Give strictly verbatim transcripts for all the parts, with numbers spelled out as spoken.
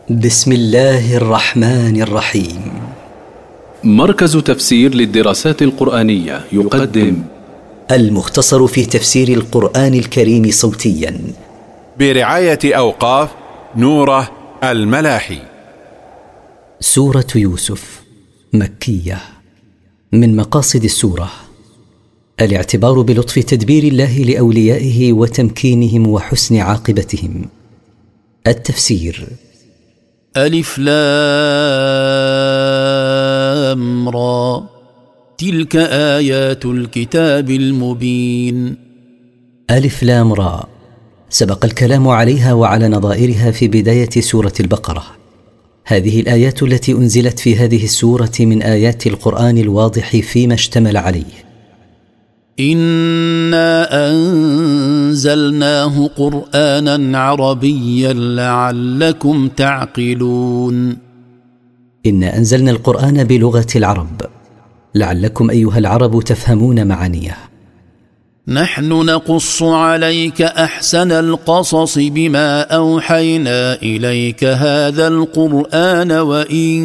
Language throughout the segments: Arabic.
بسم الله الرحمن الرحيم. مركز تفسير للدراسات القرآنية يقدم المختصر في تفسير القرآن الكريم صوتيا برعاية أوقاف نوره الملاحي. سورة يوسف مكية. من مقاصد السورة الاعتبار بلطف تدبير الله لأوليائه وتمكينهم وحسن عاقبتهم. التفسير: ألف لام را، تلك آيات الكتاب المبين. ألف لام را سبق الكلام عليها وعلى نظائرها في بداية سورة البقرة. هذه الآيات التي أنزلت في هذه السورة من آيات القرآن الواضح فيما اشتمل عليه. إنا أنزلناه قرآنا عربيا لعلكم تعقلون. إنا أنزلنا القرآن بلغة العرب لعلكم أيها العرب تفهمون معانيه. نحن نقص عليك أحسن القصص بما أوحينا إليك هذا القرآن وإن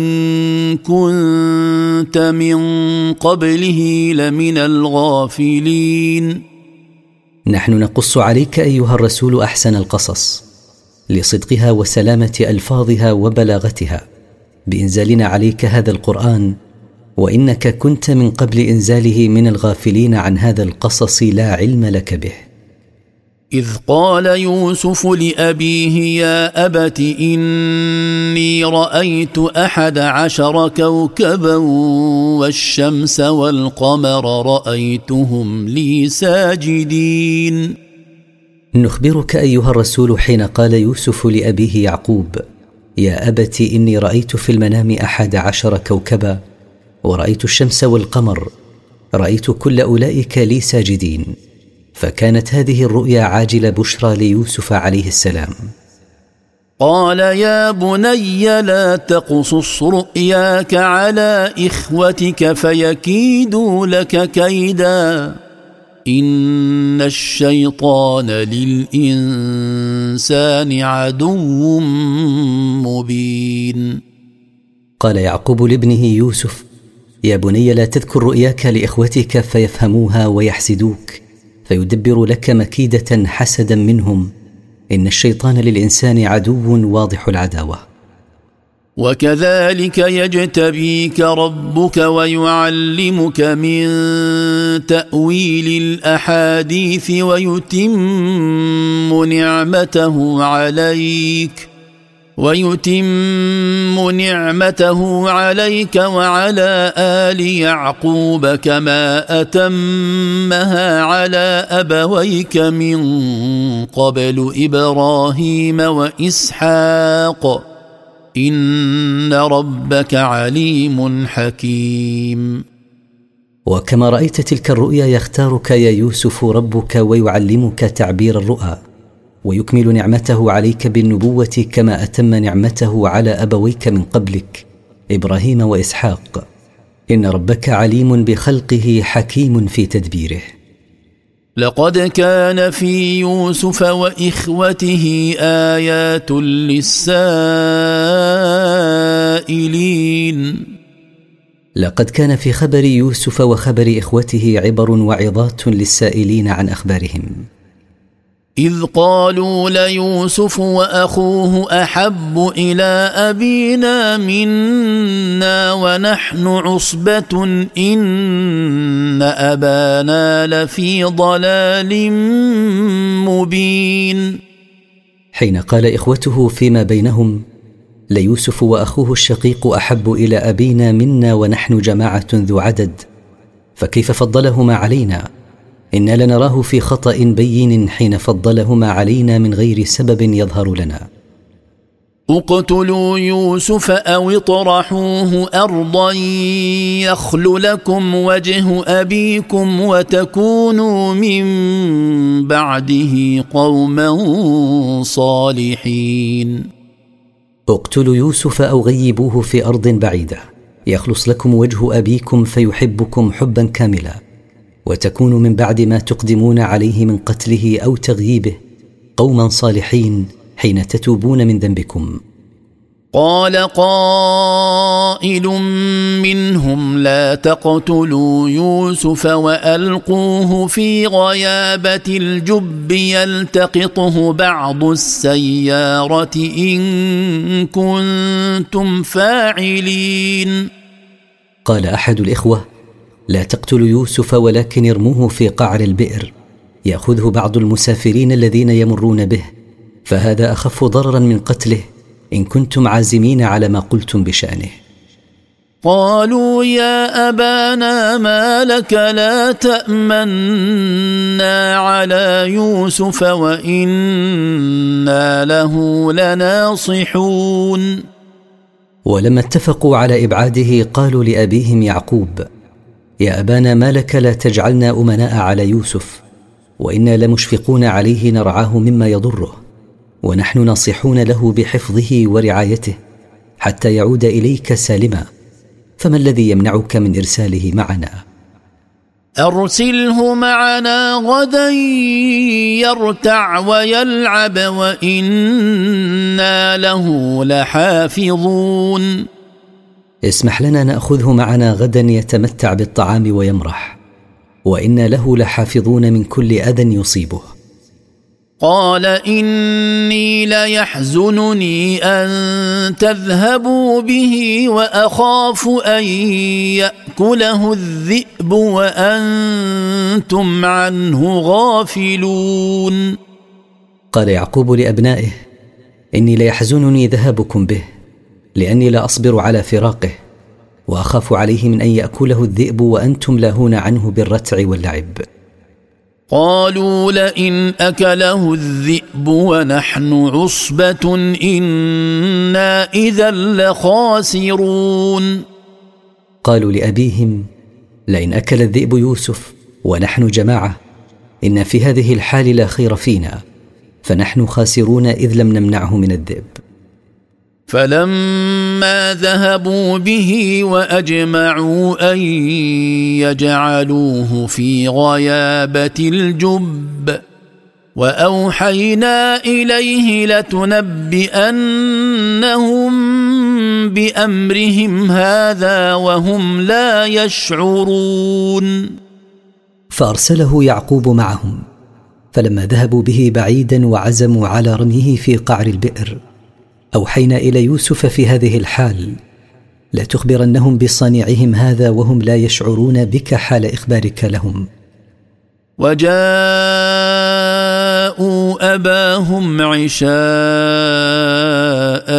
كنت من قبله لمن الغافلين. نحن نقص عليك أيها الرسول أحسن القصص لصدقها وسلامة ألفاظها وبلاغتها بإنزالنا عليك هذا القرآن، وإنك كنت من قبل إنزاله من الغافلين عن هذا القصص لا علم لك به. إذ قال يوسف لأبيه يا أبت إني رأيت أحد عشر كوكبا والشمس والقمر رأيتهم لي ساجدين. نخبرك أيها الرسول حين قال يوسف لأبيه يعقوب يا أبت إني رأيت في المنام أحد عشر كوكبا ورأيت الشمس والقمر رأيت كل أولئك لي ساجدين. فكانت هذه الرؤيا عاجل بشرى ليوسف عليه السلام. قال يا بني لا تقصص رؤياك على إخوتك فيكيدوا لك كيدا إن الشيطان للإنسان عدو مبين. قال يعقوب لابنه يوسف يا بني لا تذكر رؤياك لإخوتك فيفهموها ويحسدوك فيدبر لك مكيدة حسدا منهم، إن الشيطان للإنسان عدو واضح العداوة. وكذلك يجتبيك ربك ويعلمك من تأويل الأحاديث ويتم نعمته عليك ويتم نعمته عليك وعلى آل يعقوب كما أتمها على أبويك من قبل إبراهيم وإسحاق إن ربك عليم حكيم. وكما رأيت تلك الرؤيا يختارك يا يوسف ربك ويعلمك تعبير الرؤى ويكمل نعمته عليك بالنبوة كما أتم نعمته على أبويك من قبلك إبراهيم وإسحاق. إن ربك عليم بخلقه حكيم في تدبيره. لقد كان في يوسف وإخوته آيات للسائلين. لقد كان في خبر يوسف وخبر إخوته عبر وعظات للسائلين عن أخبارهم. إذ قالوا ليوسف وأخوه أحب إلى أبينا منا ونحن عصبة إن أبانا لفي ضلال مبين. حين قال إخوته فيما بينهم ليوسف وأخوه الشقيق أحب إلى أبينا منا ونحن جماعة ذو عدد، فكيف فضلهما علينا؟ إنا لنراه في خطأ بين حين فضلهما علينا من غير سبب يظهر لنا. اقتلوا يوسف أو اطرحوه أرضا يخل لكم وجه أبيكم وتكونوا من بعده قوما صالحين. اقتلوا يوسف أو غيبوه في أرض بعيدة يخلص لكم وجه أبيكم فيحبكم حبا كاملا وتكونوا من بعد ما تقدمون عليه من قتله أو تغييبه قوما صالحين حين تتوبون من ذنبكم. قال قائل منهم لا تقتلوا يوسف وألقوه في غيابة الجب يلتقطه بعض السيارة إن كنتم فاعلين. قال أحد الإخوة لا تقتلوا يوسف ولكن ارموه في قعر البئر يأخذه بعض المسافرين الذين يمرون به، فهذا أخف ضررا من قتله إن كنتم عازمين على ما قلتم بشأنه. قالوا يا أبانا ما لك لا تأمنا على يوسف وإنا له لناصحون. ولما اتفقوا على إبعاده قالوا لأبيهم يعقوب يا أبانا ما لك لا تجعلنا أمناء على يوسف وإنا لمشفقون عليه نرعاه مما يضره، ونحن ناصحون له بحفظه ورعايته حتى يعود إليك سالما، فما الذي يمنعك من إرساله معنا؟ أرسله معنا غدا يرتع ويلعب وإنا له لحافظون. اسمح لنا نأخذه معنا غدا يتمتع بالطعام ويمرح، وإنا له لحافظون من كل أذى يصيبه. قال إني ليحزنني أن تذهبوا به وأخاف أن يأكله الذئب وأنتم عنه غافلون. قال يعقوب لأبنائه إني ليحزنني ذهابكم به لأني لا أصبر على فراقه، وأخاف عليه من أن يأكله الذئب وأنتم لاهون عنه بالرتع واللعب. قالوا لئن أكله الذئب ونحن عصبة إنا إذا لخاسرون. قالوا لأبيهم لئن أكل الذئب يوسف ونحن جماعة إن في هذه الحال لا خير فينا، فنحن خاسرون إذ لم نمنعه من الذئب. فلما ذهبوا به وأجمعوا أن يجعلوه في غيابة الجب وأوحينا إليه لتنبئنهم بأمرهم هذا وهم لا يشعرون. فأرسله يعقوب معهم، فلما ذهبوا به بعيدا وعزموا على رميه في قعر البئر أوحينا إلى يوسف في هذه الحال لا تخبرنهم بصنيعهم هذا وهم لا يشعرون بك حال إخبارك لهم. وجاءوا أباهم عشاء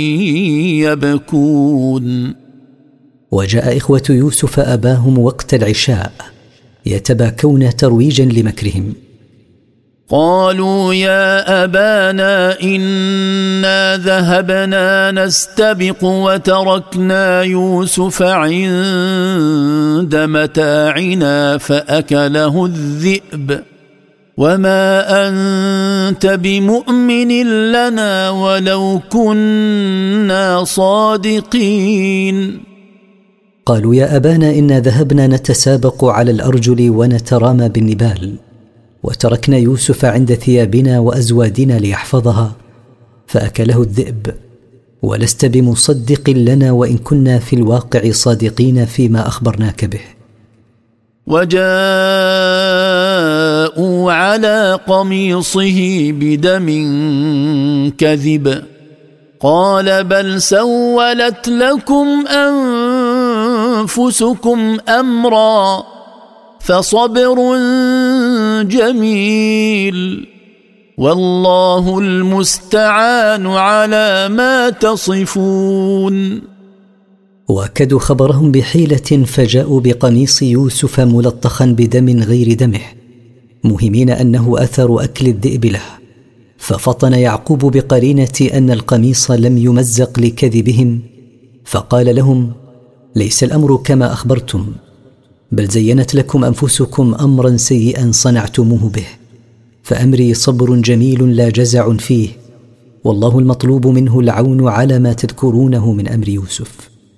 يبكون. وجاء إخوة يوسف أباهم وقت العشاء يتباكون ترويجا لمكرهم. قالوا يا أبانا إنا ذهبنا نستبق وتركنا يوسف عند متاعنا فأكله الذئب وما أنت بمؤمن لنا ولو كنا صادقين. قالوا يا أبانا إنا ذهبنا نتسابق على الأرجل ونترامى بالنبال وتركنا يوسف عند ثيابنا وأزوادنا ليحفظها فأكله الذئب ولست بمصدق لنا وإن كنا في الواقع صادقين فيما أخبرناك به. وجاءوا على قميصه بدم كذب قال بل سولت لكم أنفسكم أمرا فصبر جميل والله المستعان على ما تصفون. وأكدوا خبرهم بحيلة فجاءوا بقميص يوسف ملطخا بدم غير دمه مهمين أنه أثر أكل الذئب له، ففطن يعقوب بقرينة أن القميص لم يمزق لكذبهم فقال لهم ليس الأمر كما أخبرتم بل زينت لكم أنفسكم أمرا سيئا صنعتموه به، فأمري صبر جميل لا جزع فيه والله المطلوب منه العون على ما تذكرونه من أمر يوسف.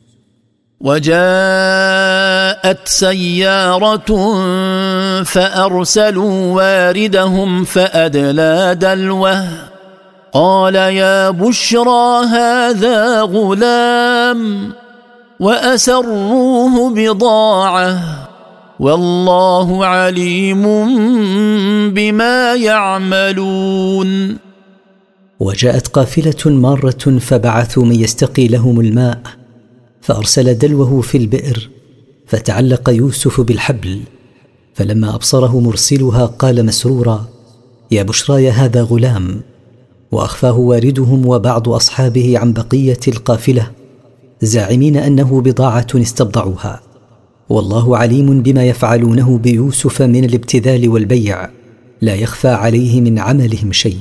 وجاءت سيارة فأرسلوا واردهم فأدلى دلوه قال يا بشرى هذا غلام وأسروه بضاعة والله عليم بما يعملون. وجاءت قافلة مارة فبعثوا من يستقي لهم الماء، فأرسل دلوه في البئر فتعلق يوسف بالحبل، فلما أبصره مرسلها قال مسرورا يا بشراي هذا غلام، وأخفاه واردهم وبعض أصحابه عن بقية القافلة زاعمين أنه بضاعة استبضعوها، والله عليم بما يفعلونه بيوسف من الابتذال والبيع، لا يخفى عليه من عملهم شيء.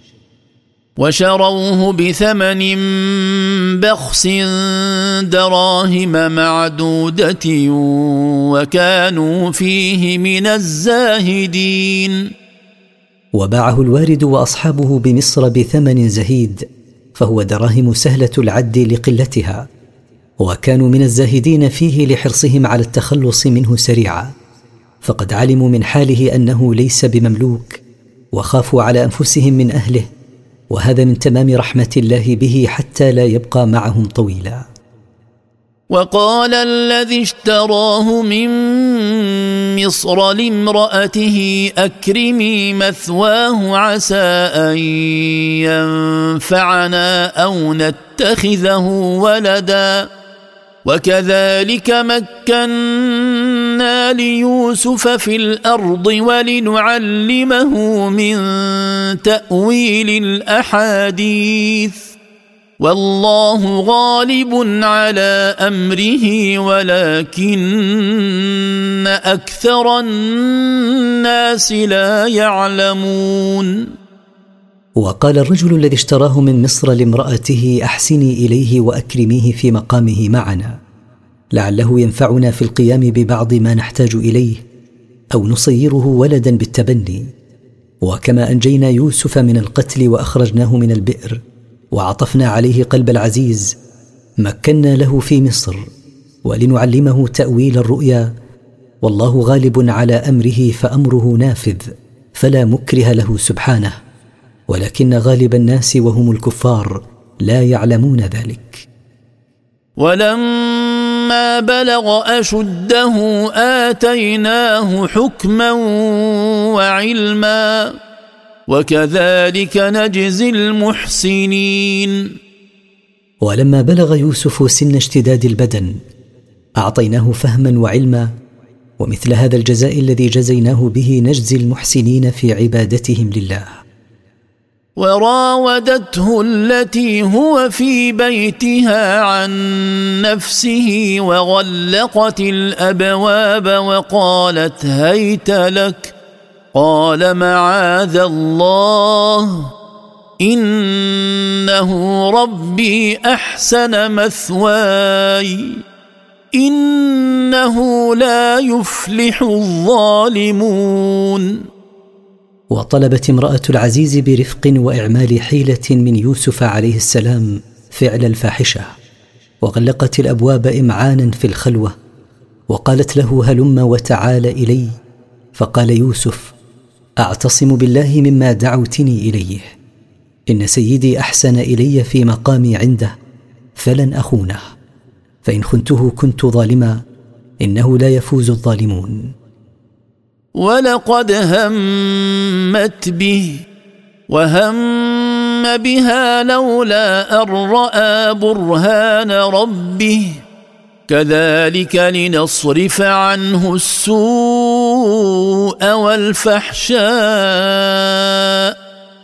وشروه بثمن بخس دراهم معدودة وكانوا فيه من الزاهدين. وباعه الوارد وأصحابه بمصر بثمن زهيد، فهو دراهم سهلة العد لقلتها، وكانوا من الزاهدين فيه لحرصهم على التخلص منه سريعا، فقد علموا من حاله أنه ليس بمملوك، وخافوا على أنفسهم من أهله، وهذا من تمام رحمة الله به حتى لا يبقى معهم طويلا. وقال الذي اشتراه من مصر لامرأته أكرمي مثواه عسى أن ينفعنا أو نتخذه ولدا وكذلك مكنا ليوسف في الأرض ولنعلمه من تأويل الأحاديث والله غالب على أمره ولكن أكثر الناس لا يعلمون. وقال الرجل الذي اشتراه من مصر لامرأته أحسني إليه وأكرميه في مقامه معنا لعله ينفعنا في القيام ببعض ما نحتاج إليه أو نصيره ولدا بالتبني، وكما أنجينا يوسف من القتل وأخرجناه من البئر وعطفنا عليه قلب العزيز مكنا له في مصر ولنعلمه تأويل الرؤيا، والله غالب على أمره فأمره نافذ فلا مكره له سبحانه، ولكن غالب الناس وهم الكفار لا يعلمون ذلك. ولما بلغ أشده آتيناه حكما وعلما وكذلك نجزي المحسنين. ولما بلغ يوسف سن اشتداد البدن أعطيناه فهما وعلما، ومثل هذا الجزاء الذي جزيناه به نجزي المحسنين في عبادتهم لله. وراودته التي هو في بيتها عن نفسه وغلقت الأبواب وقالت هيت لك قال معاذ الله إنه ربي أحسن مثواي إنه لا يفلح الظالمون. وطلبت امرأة العزيز برفق وإعمال حيلة من يوسف عليه السلام فعل الفاحشة، وغلقت الأبواب إمعانا في الخلوة، وقالت له هلم وتعال إلي، فقال يوسف أعتصم بالله مما دعوتني إليه، إن سيدي أحسن إلي في مقامي عنده فلن أخونه، فإن خنته كنت ظالما إنه لا يفوز الظالمون. ولقد همت به وهم بها لولا أن رأى برهان ربه كذلك لنصرف عنه السوء والفحشاء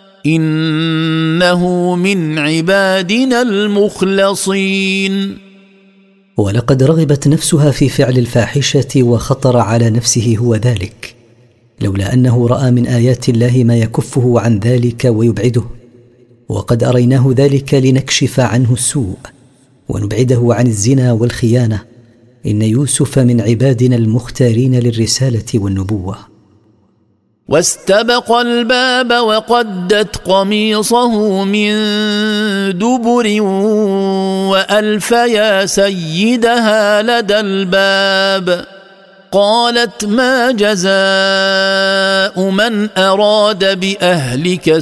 إنه من عبادنا المخلصين. ولقد رغبت نفسها في فعل الفاحشة وخطر على نفسه هو ذلك، لولا أنه رأى من آيات الله ما يكفه عن ذلك ويبعده، وقد أريناه ذلك لنكشف عنه السوء ونبعده عن الزنا والخيانة، إن يوسف من عبادنا المختارين للرسالة والنبوة. واستبق الباب وقدت قميصه من دبر وألف يا سيدها لدى الباب قالت ما جزاء من أراد بأهلك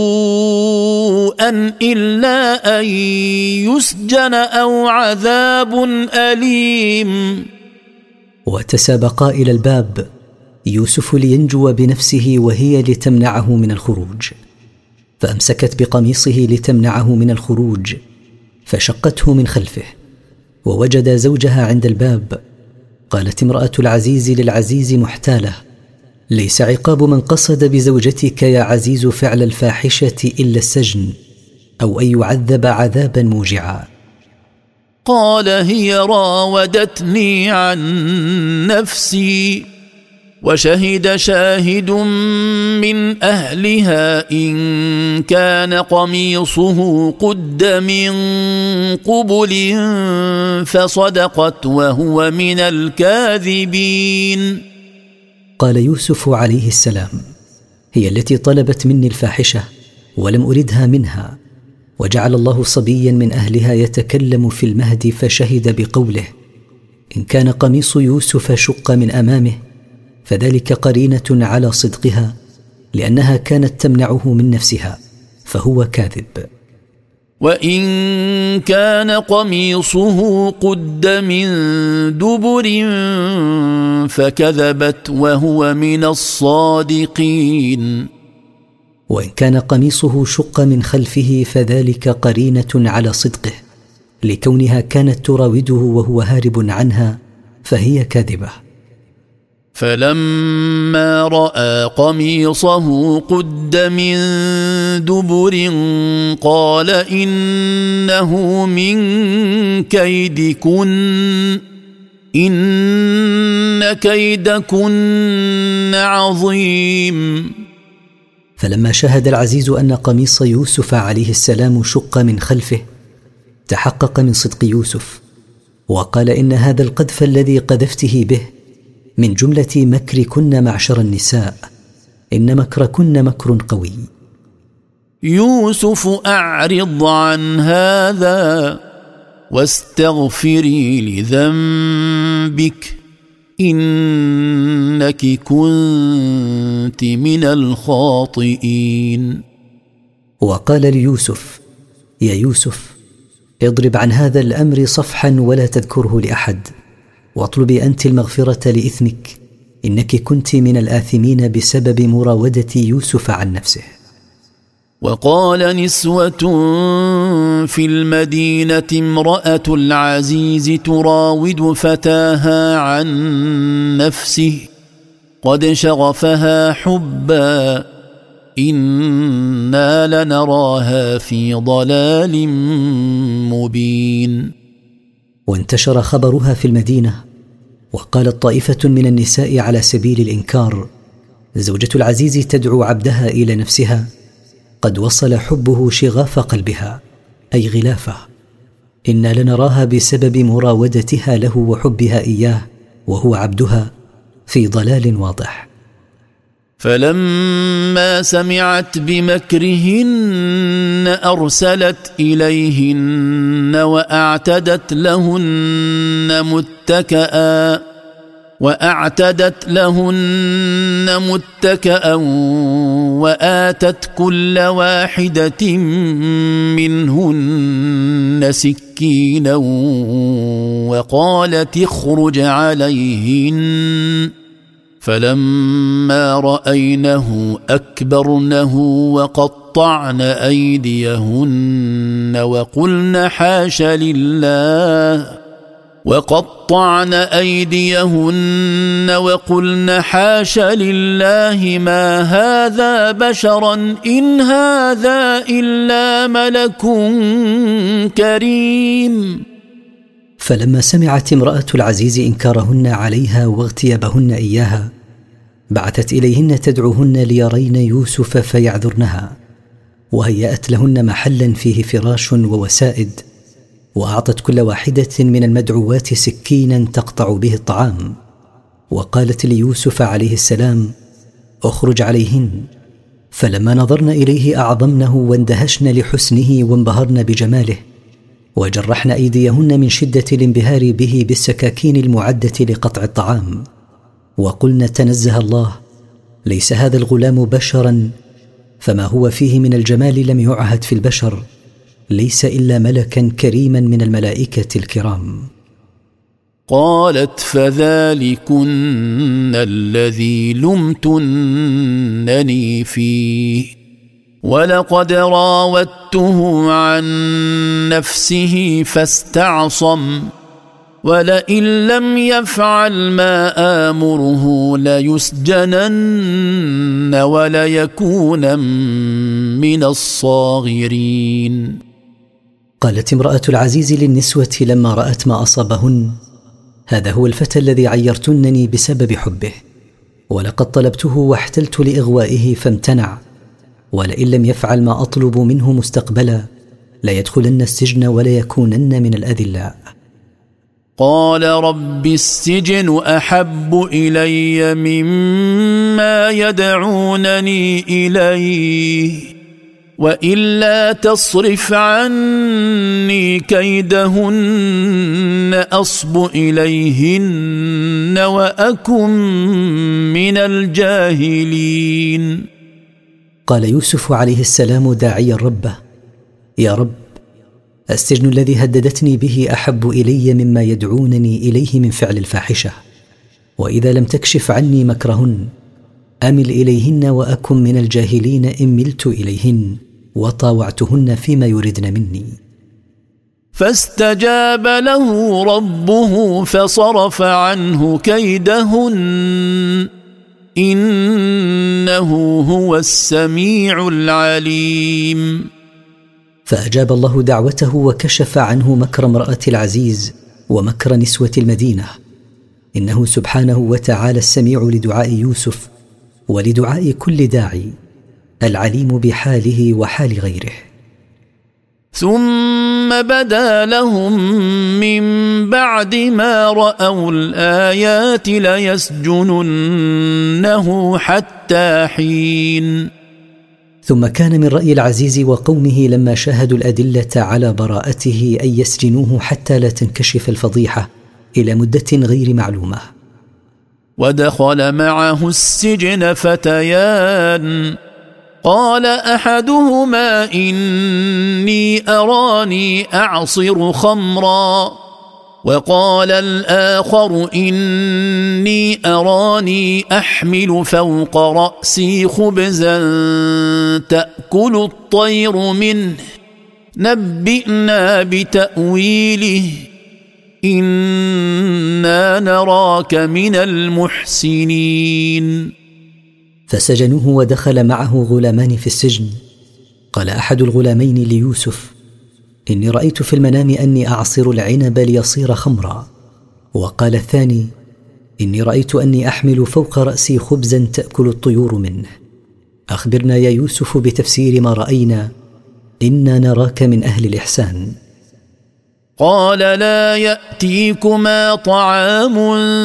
سوءا إلا أن يسجن أو عذاب أليم. وتسابقا إلى الباب، يوسف لينجو بنفسه وهي لتمنعه من الخروج، فأمسكت بقميصه لتمنعه من الخروج فشقته من خلفه، ووجد زوجها عند الباب. قالت امرأة العزيز للعزيز محتالة: ليس عقاب من قصد بزوجتك يا عزيز فعل الفاحشة إلا السجن، أو أن يعذب عذابا موجعا. قال هي راودتني عن نفسي، وشهد شاهد من أهلها إن كان قميصه قد من قبل فصدقت وهو من الكاذبين. قال يوسف عليه السلام: هي التي طلبت مني الفاحشة ولم أردها منها، وجعل الله صبيا من أهلها يتكلم في المهد فشهد بقوله: إن كان قميص يوسف شق من أمامه فذلك قرينة على صدقها، لأنها كانت تمنعه من نفسها، فهو كاذب. وإن كان قميصه قد من دبر فكذبت وهو من الصادقين. وإن كان قميصه شق من خلفه فذلك قرينة على صدقه، لكونها كانت تراوده وهو هارب عنها، فهي كاذبة. فلما رأى قميصه قد من دبر قال إنه من كيدكن إن كيدكن عظيم. فلما شاهد العزيز أن قميص يوسف عليه السلام شق من خلفه تحقق من صدق يوسف، وقال إن هذا القذف الذي قذفته به من جملة مكركن معشر النساء، إن مكركن مكر قوي. يوسف أعرض عن هذا واستغفري لذنبك إنك كنت من الخاطئين. وقال ليوسف: يا يوسف، اضرب عن هذا الأمر صفحا ولا تذكره لأحد، واطلبي أنت المغفرة لإثمك، إنك كنت من الآثمين بسبب مراودة يوسف عن نفسه. وقال نسوة في المدينة امرأة العزيز تراود فتاها عن نفسه قد شغفها حبا إنا لنراها في ضلال مبين. وانتشر خبرها في المدينة، وقالت طائفة من النساء على سبيل الإنكار: زوجة العزيز تدعو عبدها إلى نفسها، قد وصل حبه شغاف قلبها أي غلافه، إنا لنراها بسبب مراودتها له وحبها إياه وهو عبدها في ضلال واضح. فلما سمعت بمكرهن أرسلت إليهن وأعتدت لهن متكئا وأعتدت لهن متكئا وآتت كل واحدة منهن سكينا وقالت اخرج عليهن، فلما رأينه أكبرنه وقطعن أيديهن وقلن حاش لله وقطعن أيديهن وقلن حاش لله ما هذا بشرا إن هذا إلا ملك كريم. فلما سمعت امرأة العزيز إنكارهن عليها واغتيابهن إياها بعثت إليهن تدعوهن ليرين يوسف فيعذرنها، وهيأت لهن محلا فيه فراش ووسائد، وأعطت كل واحدة من المدعوات سكينا تقطع به الطعام، وقالت ليوسف عليه السلام: اخرج عليهن. فلما نظرن إليه أعظمنه واندهشن لحسنه وانبهرن بجماله، وجرحن أيديهن من شدة الانبهار به بالسكاكين المعدة لقطع الطعام، وقلنا تنزه الله، ليس هذا الغلام بشرا، فما هو فيه من الجمال لم يعهد في البشر، ليس إلا ملكا كريما من الملائكة الكرام. قالت فذلكن الذي لمتنني فيه ولقد راودته عن نفسه فاستعصم ولئن لم يفعل ما آمره ليسجنن وليكون من الصاغرين. قالت امرأة العزيز للنسوة لما رأت ما أصابهن: هذا هو الفتى الذي عيرتنني بسبب حبه، ولقد طلبته واحتلت لإغوائه فامتنع، ولئن لم يفعل ما أطلب منه مستقبلا ليدخلن السجن وليكونن من الأذلاء. قال رب السجن أحب إلي مما يدعونني إليه وإلا تصرف عني كيدهن أصب إليهن وأكن من الجاهلين. قال يوسف عليه السلام داعيا ربه: يا رب، السجن الذي هددتني به أحب إلي مما يدعونني إليه من فعل الفاحشة، وإذا لم تكشف عني مكرهن أمل إليهن وأكن من الجاهلين إن ملت إليهن وطاوعتهن فيما يردن مني. فاستجاب له ربه فصرف عنه كيدهن إنه هو السميع العليم. فأجاب الله دعوته وكشف عنه مكر امرأة العزيز ومكر نسوة المدينة، إنه سبحانه وتعالى السميع لدعاء يوسف ولدعاء كل داعي، العليم بحاله وحال غيره. ثم بدا لهم من بعد ما رأوا الآيات ليسجننه حتى حين. ثم كان من رأي العزيز وقومه لما شاهدوا الأدلة على براءته أن يسجنوه حتى لا تنكشف الفضيحة إلى مدة غير معلومة. ودخل معه السجن فتيان قال أحدهما إني أراني أعصر خمرا وقال الآخر إني أراني أحمل فوق رأسي خبزا تأكل الطير منه نبئنا بتأويله إنا نراك من المحسنين. فسجنوه ودخل معه غلامان في السجن. قال أحد الغلامين ليوسف: إني رأيت في المنام أني أعصر العنب ليصير خمرا. وقال الثاني: إني رأيت أني أحمل فوق رأسي خبزا تأكل الطيور منه. أخبرنا يا يوسف بتفسير ما رأينا، إنا نراك من أهل الإحسان. قال لا يأتيكما طعام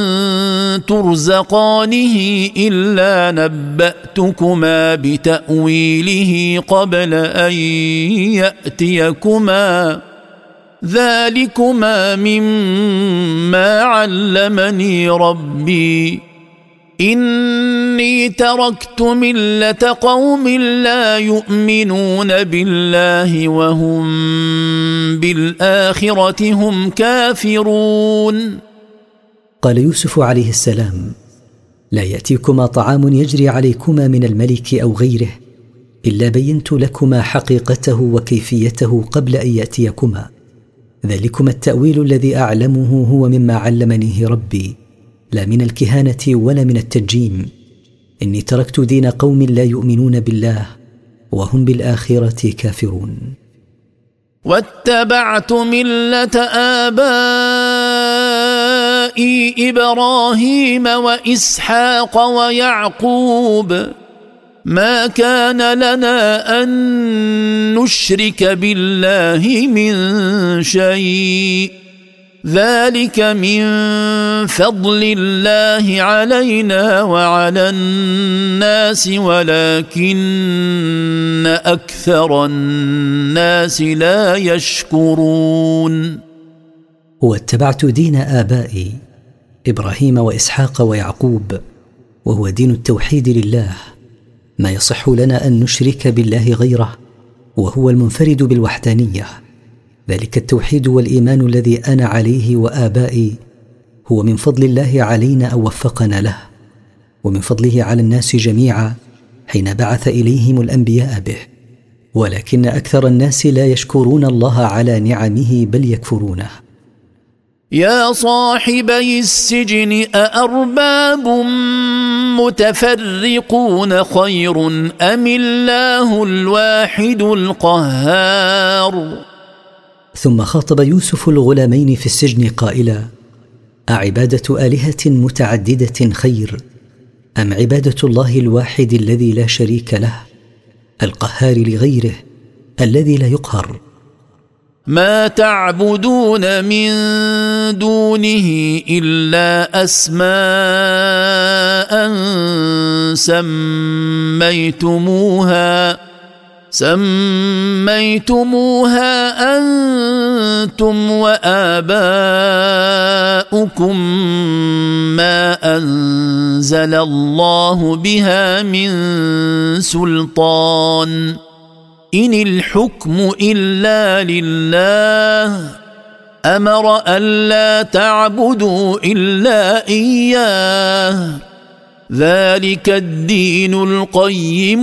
ترزقانه إلا نبأتكما بتأويله قبل أن يأتيكما ذلكما مما علمني ربي إني تركت ملة قوم لا يؤمنون بالله وهم بالآخرة هم كافرون. قال يوسف عليه السلام: لا يأتيكما طعام يجري عليكما من الملك أو غيره إلا بينت لكما حقيقته وكيفيته قبل أن يأتيكما، ذلكما التأويل الذي أعلمه هو مما علمنيه ربي، لا من الكهانة ولا من التنجيم. إني تركت دين قوم لا يؤمنون بالله وهم بالآخرة كافرون. واتبعت ملة آبائي إبراهيم وإسحاق ويعقوب ما كان لنا أن نشرك بالله من شيء ذلك من فضل الله علينا وعلى الناس ولكن أكثر الناس لا يشكرون. واتبعت دين آبائي إبراهيم وإسحاق ويعقوب، وهو دين التوحيد لله، ما يصح لنا أن نشرك بالله غيره، وهو المنفرد بالوحدانية. ذلك التوحيد والإيمان الذي أنا عليه وآبائي هو من فضل الله علينا أو وفقنا له، ومن فضله على الناس جميعا حين بعث إليهم الأنبياء به، ولكن أكثر الناس لا يشكرون الله على نعمه بل يكفرونه. يا صاحبي السجن أأرباب متفرقون خير أم الله الواحد القهار؟ ثم خاطب يوسف الغلامين في السجن قائلا: أعبادة آلهة متعددة خير أم عبادة الله الواحد الذي لا شريك له القهار لغيره الذي لا يقهر؟ ما تعبدون من دونه إلا أسماء سميتموها سميتموها أنتم وآباؤكم ما أنزل الله بها من سلطان إن الحكم إلا لله أمر ألا تعبدوا إلا إياه ذلك الدين القيم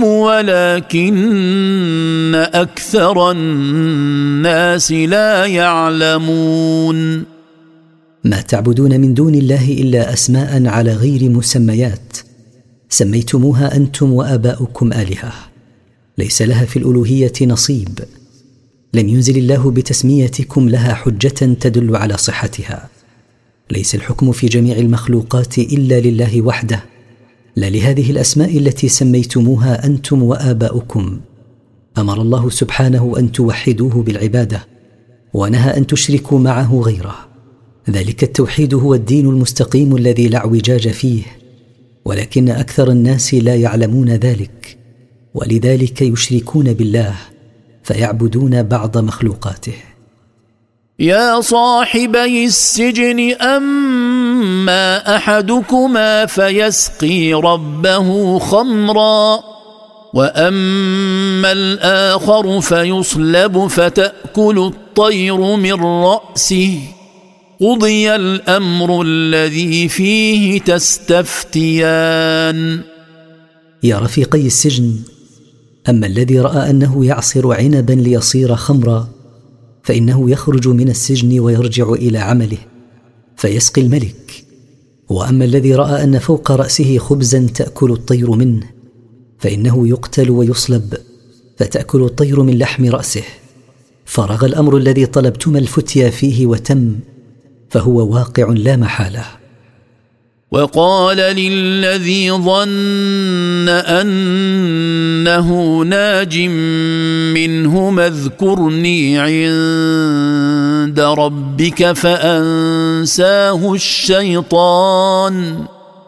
ولكن أكثر الناس لا يعلمون. ما تعبدون من دون الله إلا أسماء على غير مسميات سميتموها أنتم وآباؤكم آلهة، ليس لها في الألوهية نصيب، لم ينزل الله بتسميتكم لها حجة تدل على صحتها. ليس الحكم في جميع المخلوقات إلا لله وحده، لا لهذه الأسماء التي سميتموها أنتم وآباؤكم. أمر الله سبحانه أن توحدوه بالعبادة، ونهى أن تشركوا معه غيره. ذلك التوحيد هو الدين المستقيم الذي لا اعوجاج فيه، ولكن أكثر الناس لا يعلمون ذلك، ولذلك يشركون بالله فيعبدون بعض مخلوقاته. يا صاحبي السجن أما أحدكما فيسقي ربه خمرا وأما الآخر فيصلب فتأكل الطير من رأسه قضي الأمر الذي فيه تستفتيان. يا رفيقي السجن، أما الذي رأى أنه يعصر عنبا ليصير خمرا فإنه يخرج من السجن ويرجع إلى عمله فيسقي الملك، وأما الذي رأى أن فوق رأسه خبزا تأكل الطير منه فإنه يقتل ويصلب فتأكل الطير من لحم رأسه. فرغ الأمر الذي طلبتما الفتيا فيه وتم، فهو واقع لا محالة. وقال للذي ظن أنه ناج منهما اذكرني عند ربك فأنساه الشيطان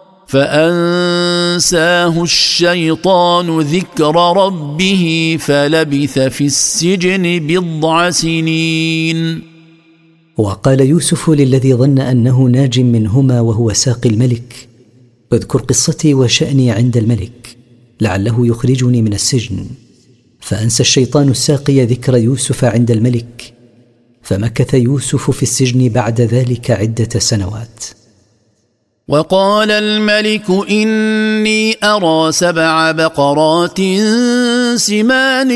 فأنساه الشيطان ذكر ربه فلبث في السجن بضع سنين. وقال يوسف للذي ظن أنه ناج منهما وهو ساقي الملك: اذكر قصتي وشأني عند الملك لعله يخرجني من السجن. فأنسى الشيطان الساقي ذكر يوسف عند الملك، فمكث يوسف في السجن بعد ذلك عدة سنوات. وقال الملك إني أرى سبع بقرات سمان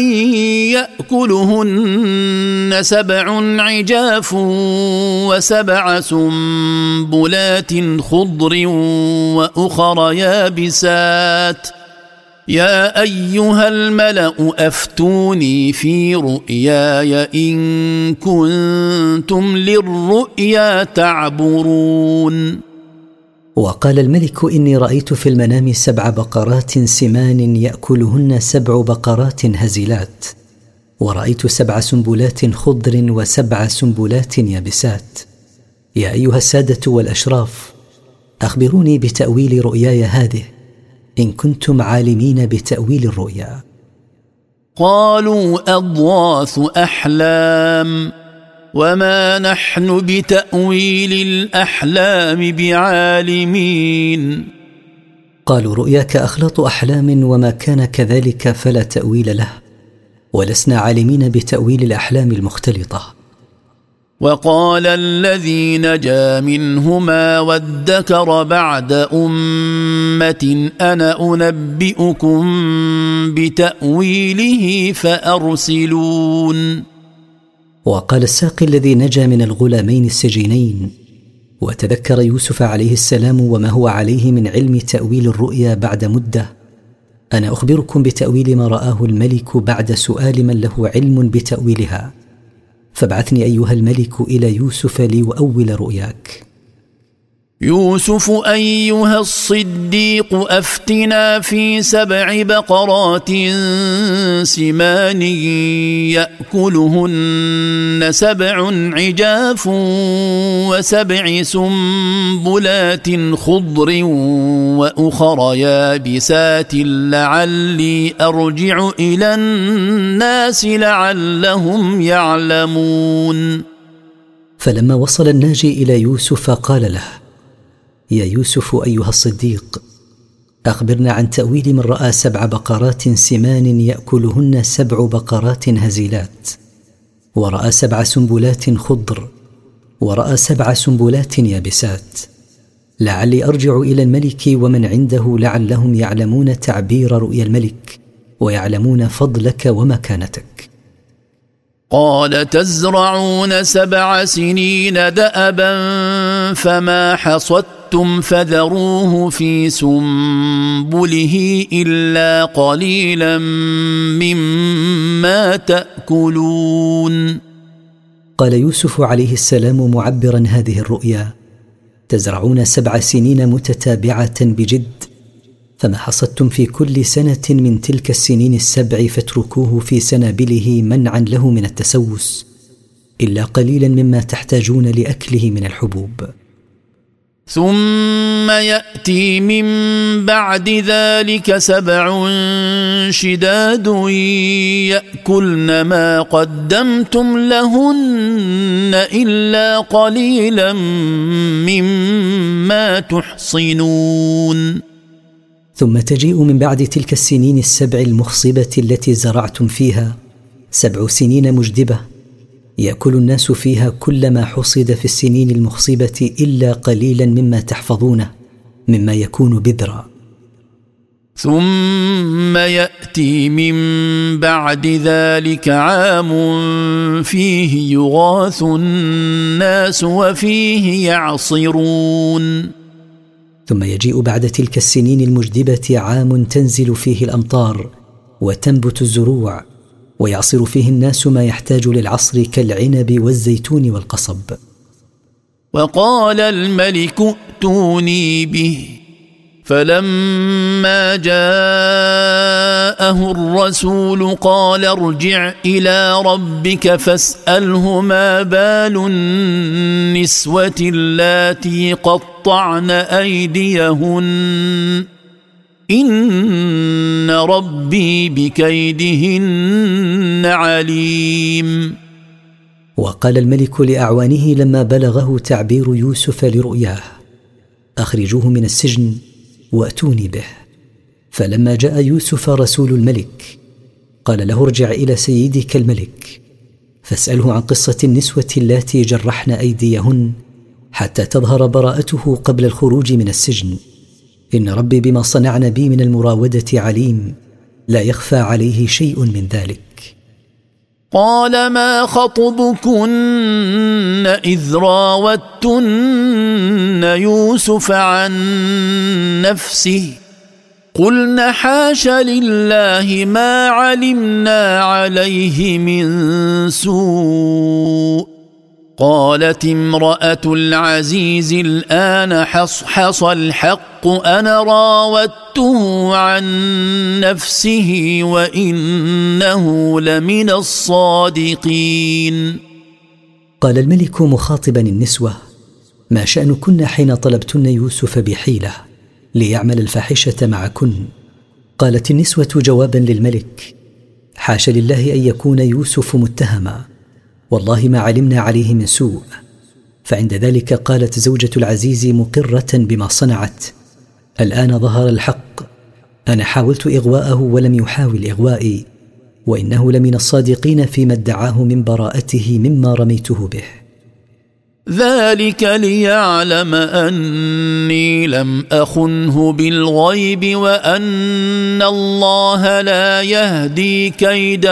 يأكلهن سبع عجاف وسبع سنبلات خضر وأخر يابسات يا أيها الملأ أفتوني في رؤياي إن كنتم للرؤيا تعبرون. وقال الملك إني رأيت في المنام سبع بقرات سمان يأكلهن سبع بقرات هزيلات، ورأيت سبع سنبلات خضر وسبع سنبلات يابسات. يا أيها السادة والأشراف، أخبروني بتأويل رؤياي هذه إن كنتم عالمين بتأويل الرؤيا. قالوا أضغاث أحلام وما نحن بتأويل الأحلام بعالمين. قالوا رؤياك أخلاط أحلام وما كان كذلك فلا تأويل له، ولسنا عالمين بتأويل الأحلام المختلطة. وقال الذي نجا منهما وادكر بعد أمة أنا أنبئكم بتأويله فأرسلون. وقال الساقي الذي نجا من الغلامين السجينين وتذكر يوسف عليه السلام وما هو عليه من علم تأويل الرؤيا بعد مدة: أنا أخبركم بتأويل ما رآه الملك بعد سؤال من له علم بتأويلها، فابعثني أيها الملك إلى يوسف ليؤول رؤياك. يوسف أيها الصديق أفتنا في سبع بقرات سمان يأكلهن سبع عجاف وسبع سنبلات خضر وأخر يابسات لعلي أرجع إلى الناس لعلهم يعلمون. فلما وصل الناجي إلى يوسف قال له: يا يوسف أيها الصديق، أخبرنا عن تأويل من رأى سبع بقرات سمان يأكلهن سبع بقرات هزيلات، ورأى سبع سنبلات خضر، ورأى سبع سنبلات يابسات، لعلي أرجع إلى الملك ومن عنده لعلهم يعلمون تعبير رؤيا الملك ويعلمون فضلك ومكانتك. قال تزرعون سبع سنين دأبا فما حصدتم فذروه في سنبله إلا قليلا مما تأكلون. قال يوسف عليه السلام معبرا هذه الرؤيا: تزرعون سبع سنين متتابعة بجد، فما حصدتم في كل سنة من تلك السنين السبع فاتركوه في سنابله منعا له من التسوس، إلا قليلا مما تحتاجون لأكله من الحبوب. ثم يأتي من بعد ذلك سبع شداد يأكلن ما قدمتم لهن إلا قليلا مما تحصنون. ثم تجيء من بعد تلك السنين السبع المخصبة التي زرعتم فيها سبع سنين مجدبة يأكل الناس فيها كل ما حصد في السنين المخصبة إلا قليلا مما تحفظونه مما يكون بذرا. ثم يأتي من بعد ذلك عام فيه يغاث الناس وفيه يعصرون. ثم يجيء بعد تلك السنين المجدبة عام تنزل فيه الأمطار وتنبت الزروع ويعصر فيه الناس ما يحتاج للعصر كالعنب والزيتون والقصب. وقال الملك ائتوني به، فلما جاءه الرسول قال ارجع إلى ربك فاسأله ما بال النسوة اللاتي قطعن أيديهن إن ربي بكيدهن عليم. وقال الملك لأعوانه لما بلغه تعبير يوسف لرؤياه: أخرجوه من السجن وأتوني به. فلما جاء يوسف رسول الملك قال له: ارجع إلى سيدك الملك فاسأله عن قصة النسوة اللاتي جرحن أيديهن حتى تظهر براءته قبل الخروج من السجن، إن ربي بما صنعن بي من المراودة عليم، لا يخفى عليه شيء من ذلك. قال ما خطبكن إذ راوتن يوسف عن نفسه قلنا حاش لله ما علمنا عليه من سوء. قالت امرأة العزيز الآن حصحص الحق أنا راودته عن نفسه وإنه لمن الصادقين. قال الملك مخاطبا النسوة: ما شأنكن حين طلبتن يوسف بحيلة ليعمل الفاحشة معكن؟ قالت النسوة جوابا للملك: حاش لله أن يكون يوسف متهما، والله ما علمنا عليه من سوء. فعند ذلك قالت زوجة العزيز مقرة بما صنعت: الآن ظهر الحق، أنا حاولت إغواءه ولم يحاول إغوائي، وإنه لمن الصادقين فيما ادعاه من براءته مما رميته به. ذلك ليعلم أني لم أخنه بالغيب وأن الله لا يهدي كيد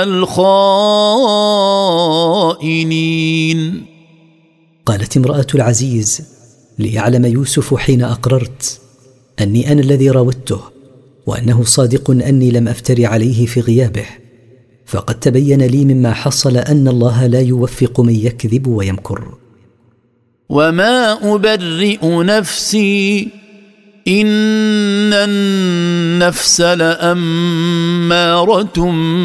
الخائنين. قالت امرأة العزيز: ليعلم يوسف حين أقررت أني أنا الذي راودته، وأنه صادق أني لم أفتر عليه في غيابه، فقد تبين لي مما حصل أن الله لا يوفق من يكذب ويمكر. وما أبرئ نفسي إن النفس لأمارة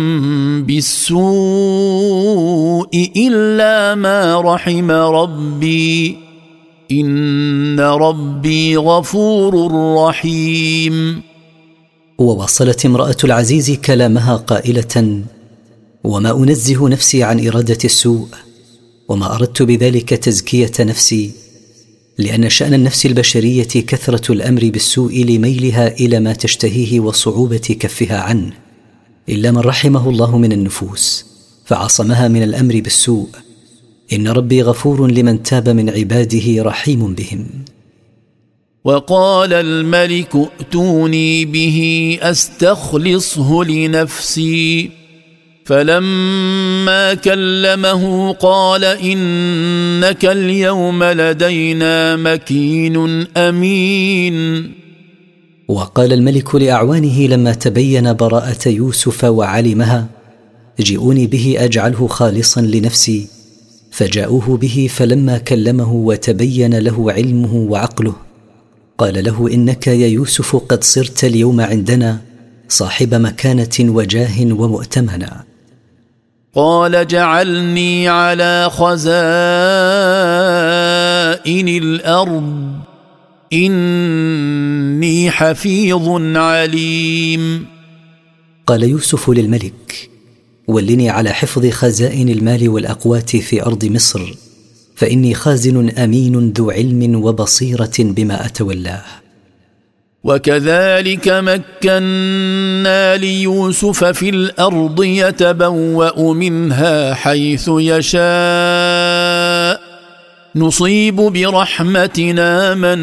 بالسوء إلا ما رحم ربي إن ربي غفور رحيم. وواصلت امرأة العزيز كلامها قائلة: وما أنزه نفسي عن إرادة السوء، وما أردت بذلك تزكية نفسي، لأن شأن النفس البشرية كثرة الأمر بالسوء لميلها إلى ما تشتهيه وصعوبة كفها عنه، إلا من رحمه الله من النفوس فعصمها من الأمر بالسوء. إن ربي غفور لمن تاب من عباده رحيم بهم. وقال الملك ائتوني به أستخلصه لنفسي، فلما كلمه قال إنك اليوم لدينا مكين أمين. وقال الملك لأعوانه لما تبين براءة يوسف وعلمها: جئوني به أجعله خالصا لنفسي. فجاءوه به فلما كلمه وتبين له علمه وعقله قال له: إنك يا يوسف قد صرت اليوم عندنا صاحب مكانة وجاه ومؤتمنا. قال: جعلني على خزائن الأرض إني حفيظ عليم. قال يوسف للملك: ولني على حفظ خزائن المال والأقوات في أرض مصر، فإني خازن أمين ذو علم وبصيرة بما أتولاه. وكذلك مكنا ليوسف في الأرض يتبوأ منها حيث يشاء نصيب برحمتنا من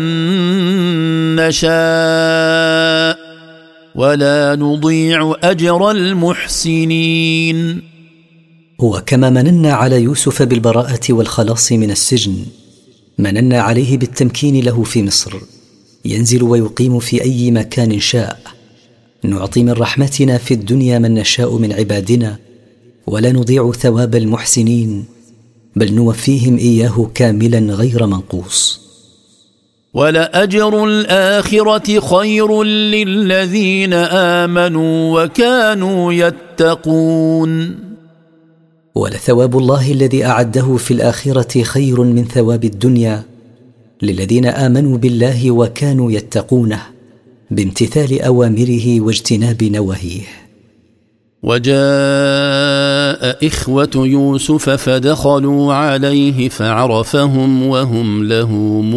نشاء ولا نضيع أجر المحسنين. وكما مننا على يوسف بالبراءة والخلاص من السجن، مننا عليه بالتمكين له في مصر، ينزل ويقيم في أي مكان شاء. نعطي من رحمتنا في الدنيا من نشاء من عبادنا، ولا نضيع ثواب المحسنين، بل نوفيهم إياه كاملا غير منقوص. ولأجر الآخرة خير للذين آمنوا وكانوا يتقون. ولثواب الله الذي أعده في الآخرة خير من ثواب الدنيا للذين آمنوا بالله وكانوا يتقونه بامتثال أوامره واجتناب نواهيه. وجاء إخوة يوسف فدخلوا عليه فعرفهم وهم له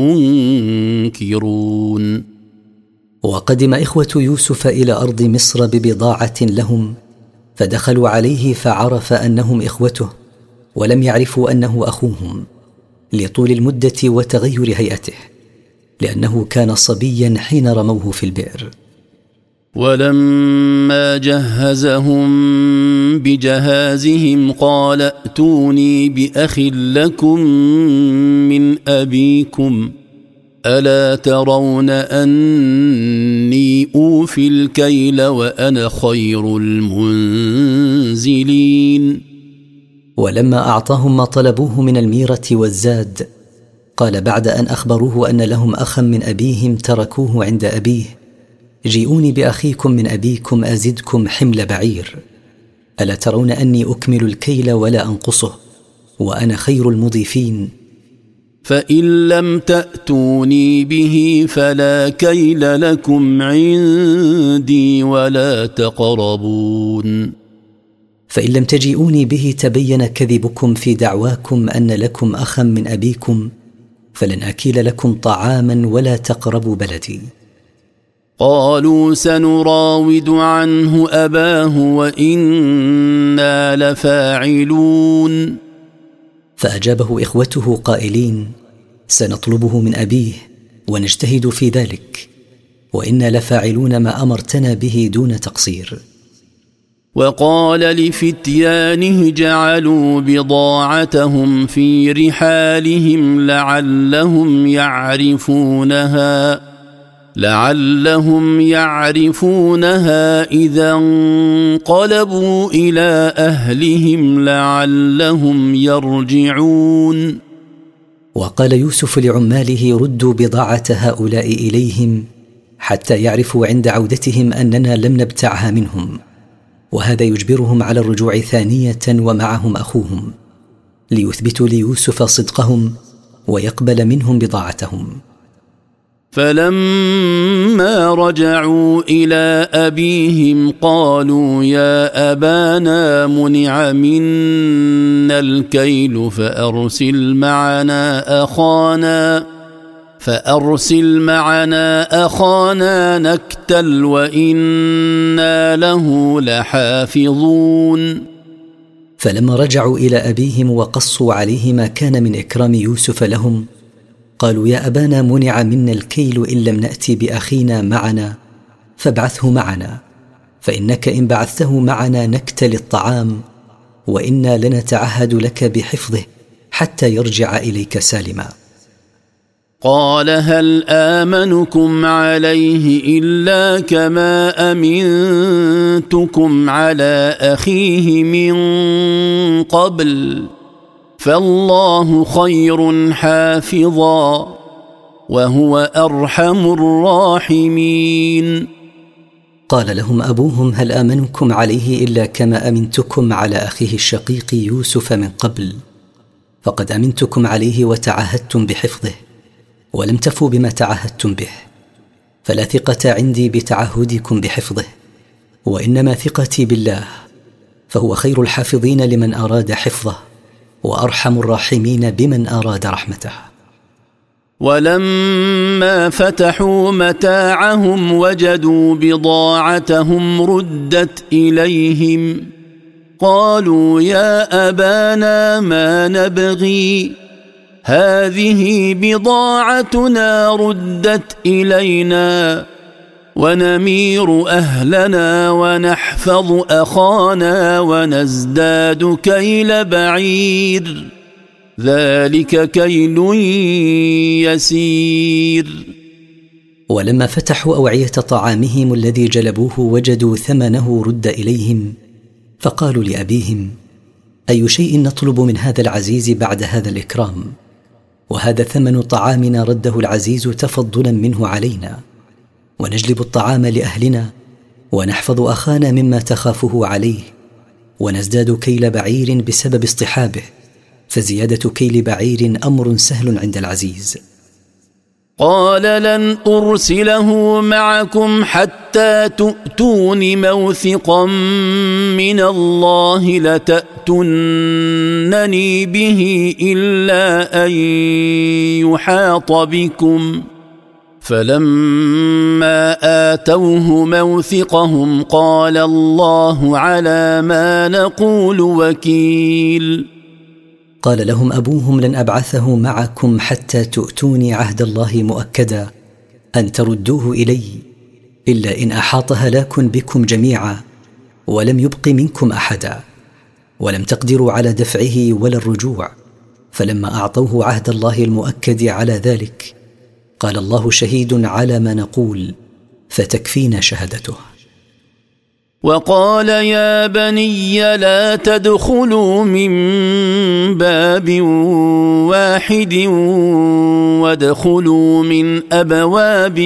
منكرون. وقدم إخوة يوسف إلى أرض مصر ببضاعة لهم، فدخلوا عليه فعرف أنهم إخوته، ولم يعرفوا أنه أخوهم لطول المدة وتغير هيئته، لأنه كان صبيا حين رموه في البئر. ولما جهزهم بجهازهم قال ائتوني بأخ لكم من أبيكم ألا ترون أني أوفي الكيل وأنا خير المنزلين. ولما أعطاهم ما طلبوه من الميرة والزاد قال بعد أن أخبروه أن لهم أخا من أبيهم تركوه عند أبيه: جيئوني بأخيكم من أبيكم أزدكم حمل بعير. ألا ترون أني أكمل الكيل ولا أنقصه وأنا خير المضيفين؟ فإن لم تأتوني به فلا كيل لكم عندي ولا تقربون. فإن لم تجيئوني به تبين كذبكم في دعواكم أن لكم أخا من أبيكم، فلن أكيل لكم طعاما ولا تقربوا بلدي. قالوا سنراود عنه أباه وإنا لفاعلون. فأجابه إخوته قائلين: سنطلبه من أبيه ونجتهد في ذلك، وإنا لفاعلون ما أمرتنا به دون تقصير. وقال لفتيانه جعلوا بضاعتهم في رحالهم لعلهم يعرفونها لعلهم يعرفونها إذا انقلبوا إلى أهلهم لعلهم يرجعون. وقال يوسف لعماله: ردوا بضاعة هؤلاء إليهم حتى يعرفوا عند عودتهم أننا لم نبتعها منهم، وهذا يجبرهم على الرجوع ثانية ومعهم أخوهم، ليثبتوا ليوسف صدقهم ويقبل منهم بضاعتهم. فلما رجعوا إلى أبيهم قالوا يا أبانا منع منا الكيل فأرسل معنا أخانا فأرسل معنا أخانا نكتل وإنا له لحافظون. فلما رجعوا إلى أبيهم وقصوا عليه ما كان من إكرام يوسف لهم، قالوا يا أبانا منع منا الكيل إن لم نأتي بأخينا معنا، فابعثه معنا، فإنك إن بعثته معنا نكتل الطعام، وإنا لنتعهد لك بحفظه حتى يرجع إليك سالما. قال هل آمنكم عليه إلا كما أمنتكم على أخيه من قبل، فالله خير حافظا وهو أرحم الراحمين. قال لهم أبوهم هل آمنكم عليه إلا كما أمنتكم على أخيه الشقيق يوسف من قبل، فقد أمنتكم عليه وتعهدتم بحفظه ولم تفوا بما تعهدتم به، فلا ثقة عندي بتعهدكم بحفظه، وإنما ثقتي بالله، فهو خير الحافظين لمن أراد حفظه وأرحم الراحمين بمن أراد رحمته. ولما فتحوا متاعهم وجدوا بضاعتهم ردت إليهم قالوا يا أبانا ما نبغي هذه بضاعتنا ردت إلينا ونمير أهلنا ونحفظ أخانا ونزداد كيل بعير ذلك كيل يسير. ولما فتحوا أوعية طعامهم الذي جلبوه وجدوا ثمنه رد إليهم، فقالوا لأبيهم أي شيء نطلب من هذا العزيز بعد هذا الإكرام؟ وهذا ثمن طعامنا رده العزيز تفضلا منه علينا، ونجلب الطعام لأهلنا ونحفظ أخانا مما تخافه عليه، ونزداد كيل بعير بسبب اصطحابه، فزيادة كيل بعير أمر سهل عند العزيز. قال لن أرسله معكم حتى تؤتون موثقا من الله لتأتونني به إلا أن يحاط بكم، فلما آتوه موثقهم قال الله على ما نقول وكيل. قال لهم أبوهم لن أبعثه معكم حتى تؤتوني عهد الله مؤكدا أن تردوه إلي، إلا إن أحاط هلاك بكم جميعا ولم يبق منكم أحدا، ولم تقدروا على دفعه ولا الرجوع. فلما أعطوه عهد الله المؤكد على ذلك قال الله شهيد على ما نقول فتكفينا شهادته. وقال يا بني لا تدخلوا من باب واحد وادخلوا من أبواب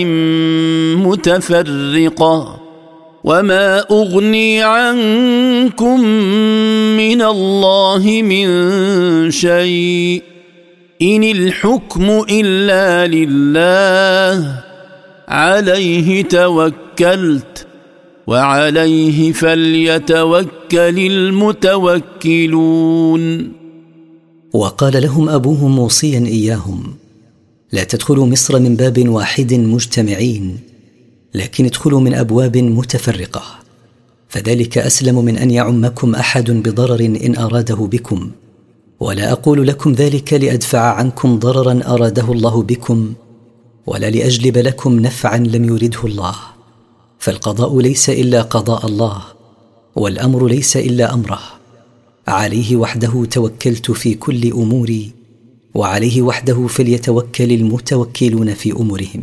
متفرقة وما أغني عنكم من الله من شيء إن الحكم إلا لله عليه توكلت وعليه فليتوكل المتوكلون. وقال لهم أبوهم موصيا إياهم: لا تدخلوا مصر من باب واحد مجتمعين، لكن ادخلوا من أبواب متفرقة، فذلك أسلم من أن يعمكم أحد بضرر إن أراده بكم. ولا أقول لكم ذلك لأدفع عنكم ضررا أراده الله بكم، ولا لأجلب لكم نفعا لم يرده الله، فالقضاء ليس إلا قضاء الله، والأمر ليس إلا أمره. عليه وحده توكلت في كل أموري، وعليه وحده فليتوكل المتوكلون في أمورهم.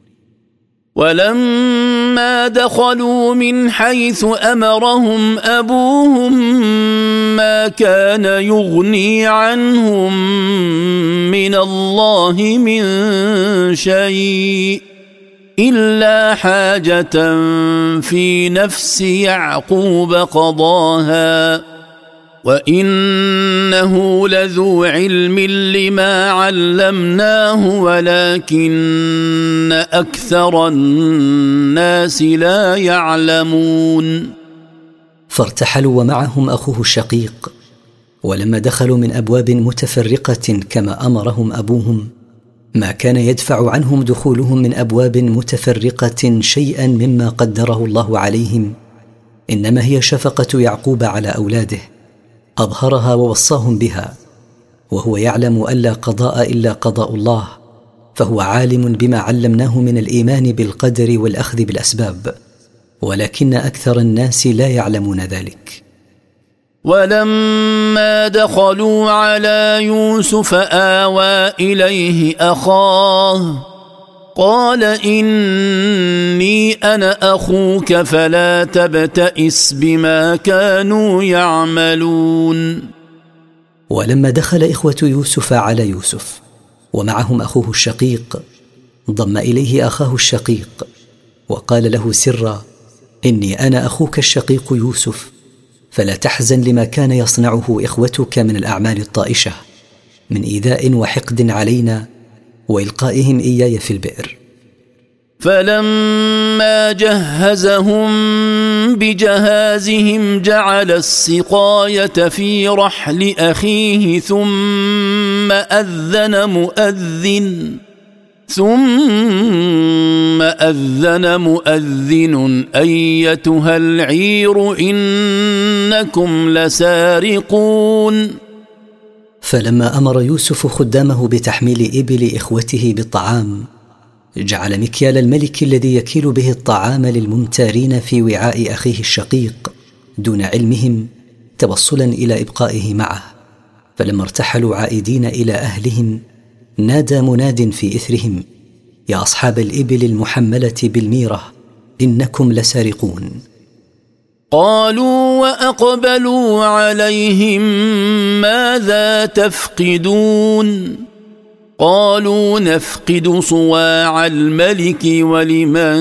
ولما دخلوا من حيث أمرهم أبوهم ما كان يغني عنهم من الله من شيء إلا حاجة في نفس يعقوب قضاها، وإنه لذو علم لما علمناه ولكن أكثر الناس لا يعلمون. فارتحلوا ومعهم أخوه الشقيق، ولما دخلوا من أبواب متفرقة كما أمرهم أبوهم ما كان يدفع عنهم دخولهم من أبواب متفرقة شيئا مما قدره الله عليهم، إنما هي شفقة يعقوب على أولاده أظهرها ووصاهم بها، وهو يعلم ألا قضاء إلا قضاء الله، فهو عالم بما علمناه من الإيمان بالقدر والأخذ بالأسباب، ولكن أكثر الناس لا يعلمون ذلك. ولما دخلوا على يوسف آوى إليه أخاه قال إني أنا أخوك فلا تبتئس بما كانوا يعملون. ولما دخل إخوة يوسف على يوسف ومعهم أخوه الشقيق ضم إليه أخاه الشقيق وقال له سرا: إني أنا أخوك الشقيق يوسف، فلا تحزن لما كان يصنعه إخوتك من الأعمال الطائشة من إيذاء وحقد علينا وإلقائهم إياي في البئر. فلما جهزهم بجهازهم جعل السقاية في رحل أخيه ثم أذن مؤذن ثم أذن مؤذن أيتها العير إنكم لسارقون. فلما أمر يوسف خدامه بتحميل إبل إخوته بالطعام جعل مكيال الملك الذي يكيل به الطعام للممتارين في وعاء أخيه الشقيق دون علمهم توصلا إلى إبقائه معه. فلما ارتحلوا عائدين إلى أهلهم نادى مناد في إثرهم: يا أصحاب الإبل المحملة بالميرة إنكم لسارقون. قالوا وأقبلوا عليهم ماذا تفقدون؟ قالوا نفقد صواع الملك ولمن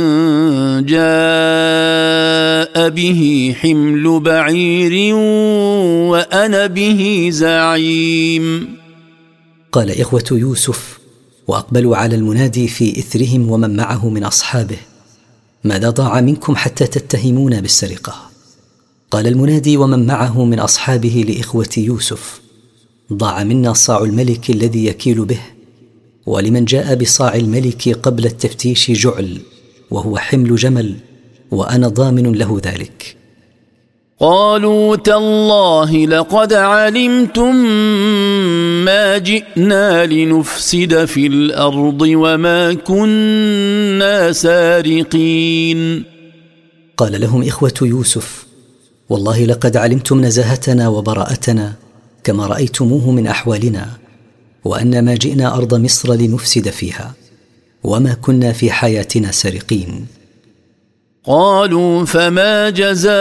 جاء به حمل بعير وأنا به زعيم. قال إخوة يوسف وأقبلوا على المنادي في إثرهم ومن معه من أصحابه: ماذا ضاع منكم حتى تتهمون بالسرقة؟ قال المنادي ومن معه من أصحابه لإخوة يوسف: ضاع منا صاع الملك الذي يكيل به، ولمن جاء بصاع الملك قبل التفتيش جعل وهو حمل جمل، وأنا ضامن له ذلك. قالوا تالله لقد علمتم ما جئنا لنفسد في الأرض وما كنا سارقين. قال لهم إخوة يوسف: والله لقد علمتم نزاهتنا وبراءتنا كما رأيتموه من أحوالنا، وأن ما جئنا أرض مصر لنفسد فيها وما كنا في حياتنا سارقين. قالوا فما جزاؤه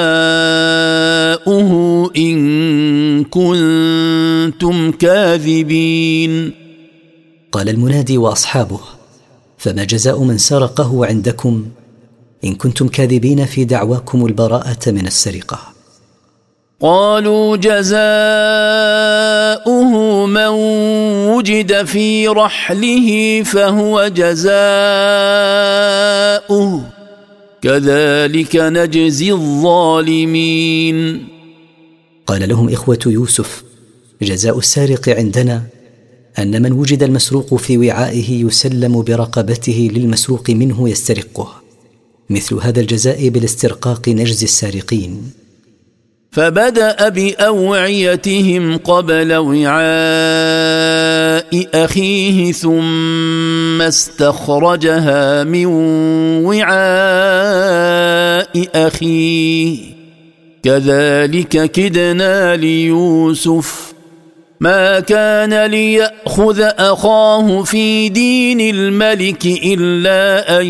إن كنتم كاذبين. قال المنادي وأصحابه: فما جزاء من سرقه عندكم إن كنتم كاذبين في دعواكم البراءة من السرقة؟ قالوا جزاؤه من وجد في رحله فهو جزاؤه كذلك نجزي الظالمين. قال لهم إخوة يوسف: جزاء السارق عندنا أن من وجد المسروق في وعائه يسلم برقبته للمسروق منه يسترقه، مثل هذا الجزاء بالاسترقاق نجزي السارقين. فبدأ بأوعيتهم قبل وعاء أخيه ثم استخرجها من وعاء أخيه كذلك كدنا ليوسف ما كان ليأخذ أخاه في دين الملك إلا أن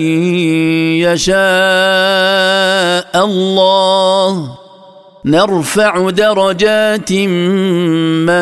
يشاء الله نرفع درجات من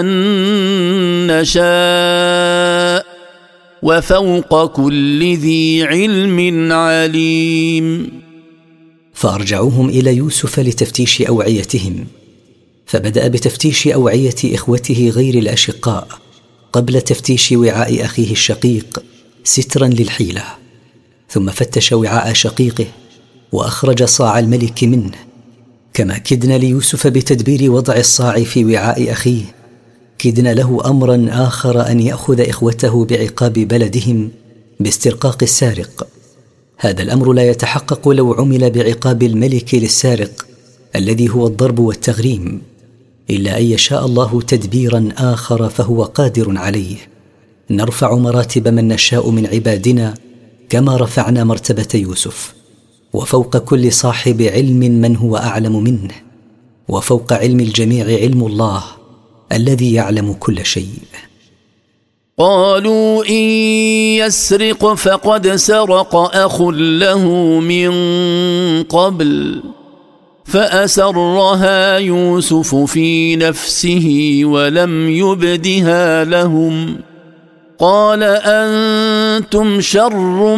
نشاء وفوق كل ذي علم عليم. فأرجعوهم إلى يوسف لتفتيش أوعيتهم، فبدأ بتفتيش أوعية إخوته غير الأشقاء قبل تفتيش وعاء أخيه الشقيق سترا للحيلة، ثم فتش وعاء شقيقه وأخرج صاع الملك منه، كما كدنا ليوسف بتدبير وضع الصاع في وعاء أخيه كدنا له أمرا آخر أن يأخذ إخوته بعقاب بلدهم باسترقاق السارق. هذا الأمر لا يتحقق لو عمل بعقاب الملك للسارق الذي هو الضرب والتغريم، إلا أن يشاء الله تدبيرا آخر فهو قادر عليه. نرفع مراتب من نشاء من عبادنا كما رفعنا مرتبة يوسف، وفوق كل صاحب علم من هو أعلم منه، وفوق علم الجميع علم الله الذي يعلم كل شيء. قالوا إن يسرق فقد سرق أخ له من قبل فأسرها يوسف في نفسه ولم يبدها لهم قال أنتم شر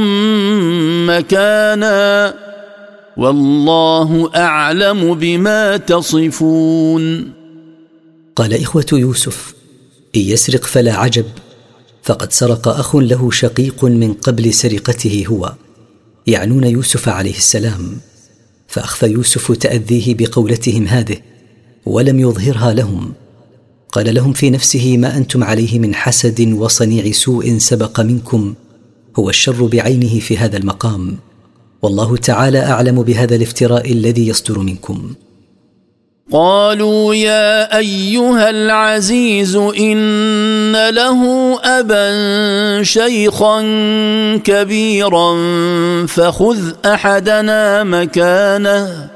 مكانا والله أعلم بما تصفون. قال إخوة يوسف: إن يسرق فلا عجب، فقد سرق أخ له شقيق من قبل سرقته هو، يعنون يوسف عليه السلام. فأخفى يوسف تأذيه بقولتهم هذه ولم يظهرها لهم. قال لهم في نفسه: ما أنتم عليه من حسد وصنيع سوء سبق منكم هو الشر بعينه في هذا المقام، والله تعالى أعلم بهذا الافتراء الذي يصدر منكم. قالوا يا أيها العزيز إن له أبا شيخا كبيرا فخذ أحدنا مكانه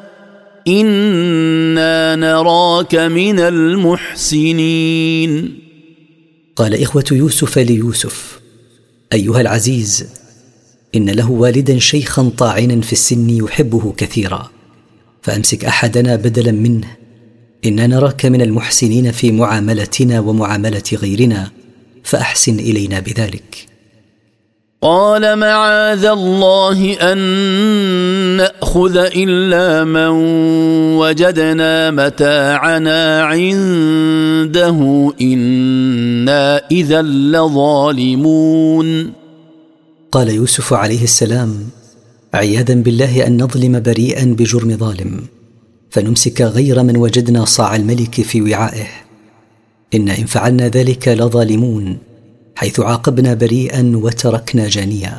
إنا نراك من المحسنين. قال إخوة يوسف ليوسف: أيها العزيز، إن له والدا شيخا طاعنا في السن يحبه كثيرا، فأمسك أحدنا بدلا منه، إنا نراك من المحسنين في معاملتنا ومعاملة غيرنا، فأحسن إلينا بذلك. قال معاذ الله أن نأخذ إلا من وجدنا متاعنا عنده إنا إذا لظالمون. قال يوسف عليه السلام: عياذا بالله أن نظلم بريئا بجرم ظالم، فنمسك غير من وجدنا صاع الملك في وعائه، إن إن فعلنا ذلك لظالمون، حيث عاقبنا بريئا وتركنا جانيا.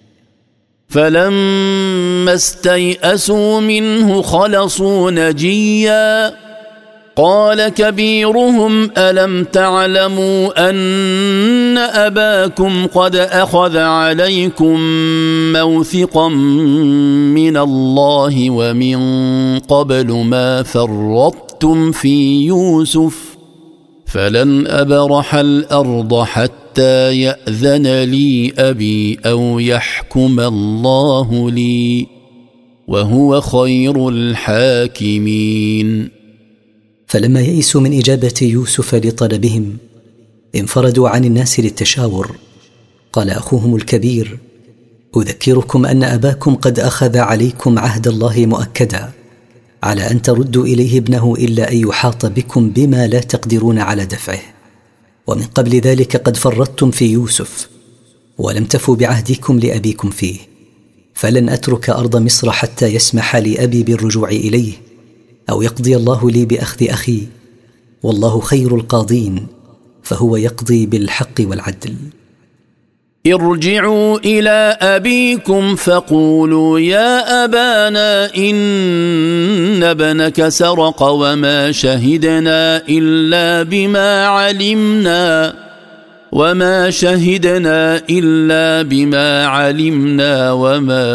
فلما استيئسوا منه خلصوا نجيا قال كبيرهم ألم تعلموا أن أباكم قد أخذ عليكم موثقا من الله ومن قبل ما فرطتم في يوسف فلن أبرح الأرض حتى يأذن لي أبي أو يحكم الله لي وهو خير الحاكمين. فلما يئسوا من إجابة يوسف لطلبهم انفردوا عن الناس للتشاور. قال أخوهم الكبير: أذكركم أن أباكم قد أخذ عليكم عهد الله مؤكدا على أن تردوا إليه ابنه إلا أن يحاط بكم بما لا تقدرون على دفعه، ومن قبل ذلك قد فرطتم في يوسف ولم تفوا بعهدكم لأبيكم فيه، فلن أترك أرض مصر حتى يسمح لي أبي بالرجوع إليه، أو يقضي الله لي بأخذ أخي، والله خير القاضين، فهو يقضي بالحق والعدل. ارجعوا إلى أبيكم فقولوا يا أبانا إن ابنك سرق وما شهدنا إلا بما علمنا وما شهدنا إلا بما علمنا وما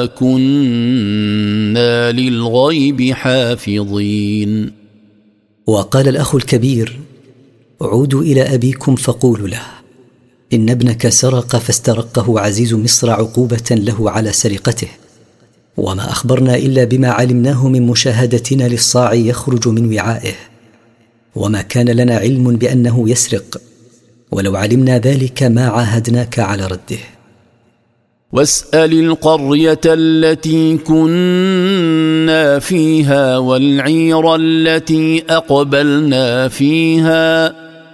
كنا للغيب حافظين. وقال الأخ الكبير: عودوا إلى أبيكم فقولوا له إن ابنك سرق فاسترقه عزيز مصر عقوبة له على سرقته، وما أخبرنا إلا بما علمناه من مشاهدتنا للصاع يخرج من وعائه، وما كان لنا علم بأنه يسرق، ولو علمنا ذلك ما عاهدناك على رده. واسأل القرية التي كنا فيها والعير التي أقبلنا فيها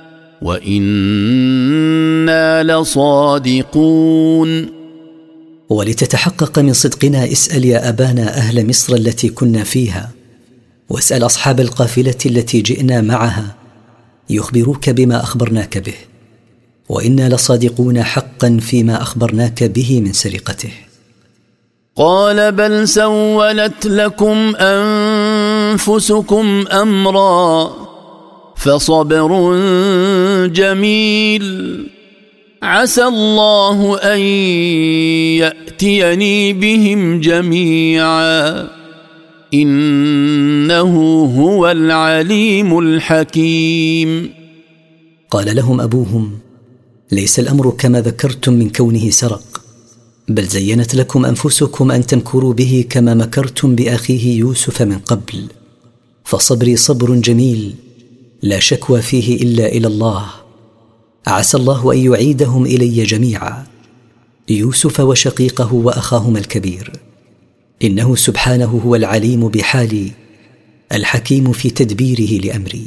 وإنا لصادقون. ولتتحقق من صدقنا اسأل يا أبانا أهل مصر التي كنا فيها، واسأل أصحاب القافلة التي جئنا معها يخبروك بما أخبرناك به، وإنا لصادقون حقا فيما أخبرناك به من سرقته. قال بل سولت لكم أنفسكم أمرا فصبر جميل عسى الله أن يأتيني بهم جميعا إنه هو العليم الحكيم. قال لهم أبوهم: ليس الأمر كما ذكرتم من كونه سرق، بل زينت لكم أنفسكم أن تمكروا به كما مكرتم بأخيه يوسف من قبل، فصبري صبر جميل لا شكوى فيه إلا إلى الله، عسى الله أن يعيدهم إلي جميعا، يوسف وشقيقه وأخاهما الكبير، إنه سبحانه هو العليم بحالي الحكيم في تدبيره لأمري.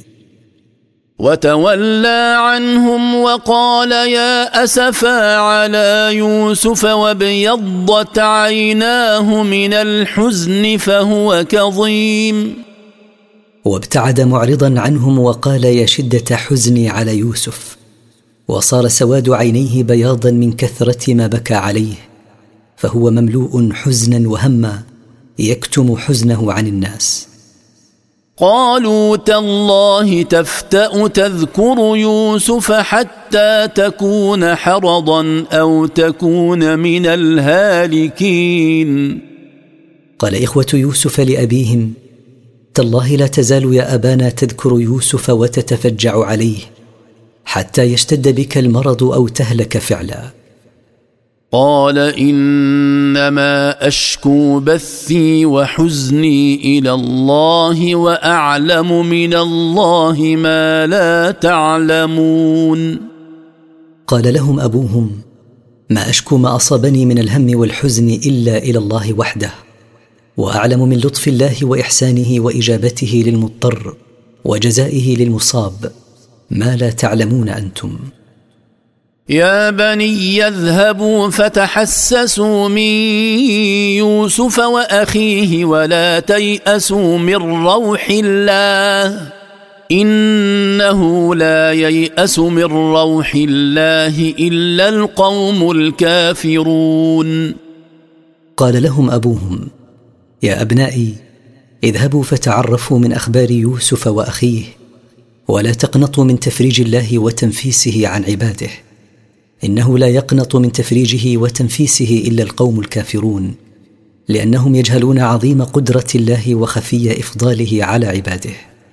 وتولى عنهم وقال يا أسفا على يوسف وابيضت عيناه من الحزن فهو كظيم. وابتعد معرضا عنهم وقال يا شدة حزني على يوسف، وصار سواد عينيه بياضا من كثرة ما بكى عليه، فهو مملوء حزنا وهما يكتم حزنه عن الناس. قالوا تالله تفتأ تذكر يوسف حتى تكون حرضا أو تكون من الهالكين. قال إخوة يوسف لأبيهم: تالله لا تزال يا أبانا تذكر يوسف وتتفجع عليه حتى يشتد بك المرض أو تهلك فعلا. قال إنما أشكو بثي وحزني إلى الله وأعلم من الله ما لا تعلمون. قال لهم أبوهم: ما أشكو ما أصابني من الهم والحزن إلا إلى الله وحده، وأعلم من لطف الله وإحسانه وإجابته للمضطر وجزائه للمصاب ما لا تعلمون أنتم. يا بني يذهبوا فتحسسوا من يوسف وأخيه ولا تيأسوا من روح الله إنه لا ييأس من روح الله إلا القوم الكافرون. قال لهم أبوهم: يا أبنائي اذهبوا فتعرفوا من أخبار يوسف وأخيه، ولا تقنطوا من تفريج الله وتنفيسه عن عباده، إنه لا يقنط من تفريجه وتنفيسه إلا القوم الكافرون، لأنهم يجهلون عظيم قدرة الله وخفي إفضاله على عباده.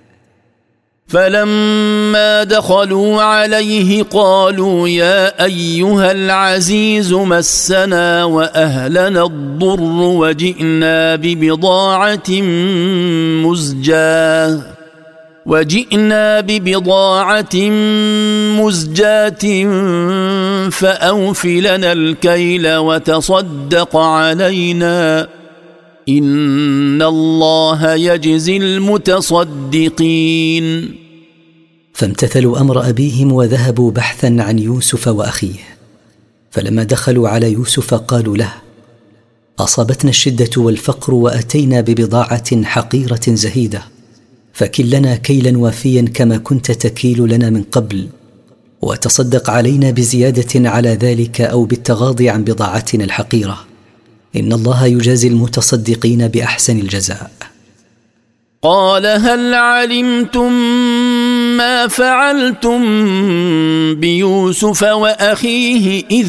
فلما دخلوا عليه قالوا يا أيها العزيز مسنا وأهلنا الضر وجئنا ببضاعة مزجاة وجئنا ببضاعة مزجاة فأوف لنا الكيل وتصدق علينا إن الله يجزي المتصدقين. فامتثلوا أمر أبيهم وذهبوا بحثا عن يوسف وأخيه، فلما دخلوا على يوسف قالوا له: أصابتنا الشدة والفقر وأتينا ببضاعة حقيرة زهيدة، فكلنا كيلا وافيا كما كنت تكيل لنا من قبل، وتصدق علينا بزيادة على ذلك أو بالتغاضي عن بضاعتنا الحقيرة، إن الله يجازي المتصدقين بأحسن الجزاء. قال هل علمتم ما فعلتم بيوسف وأخيه إذ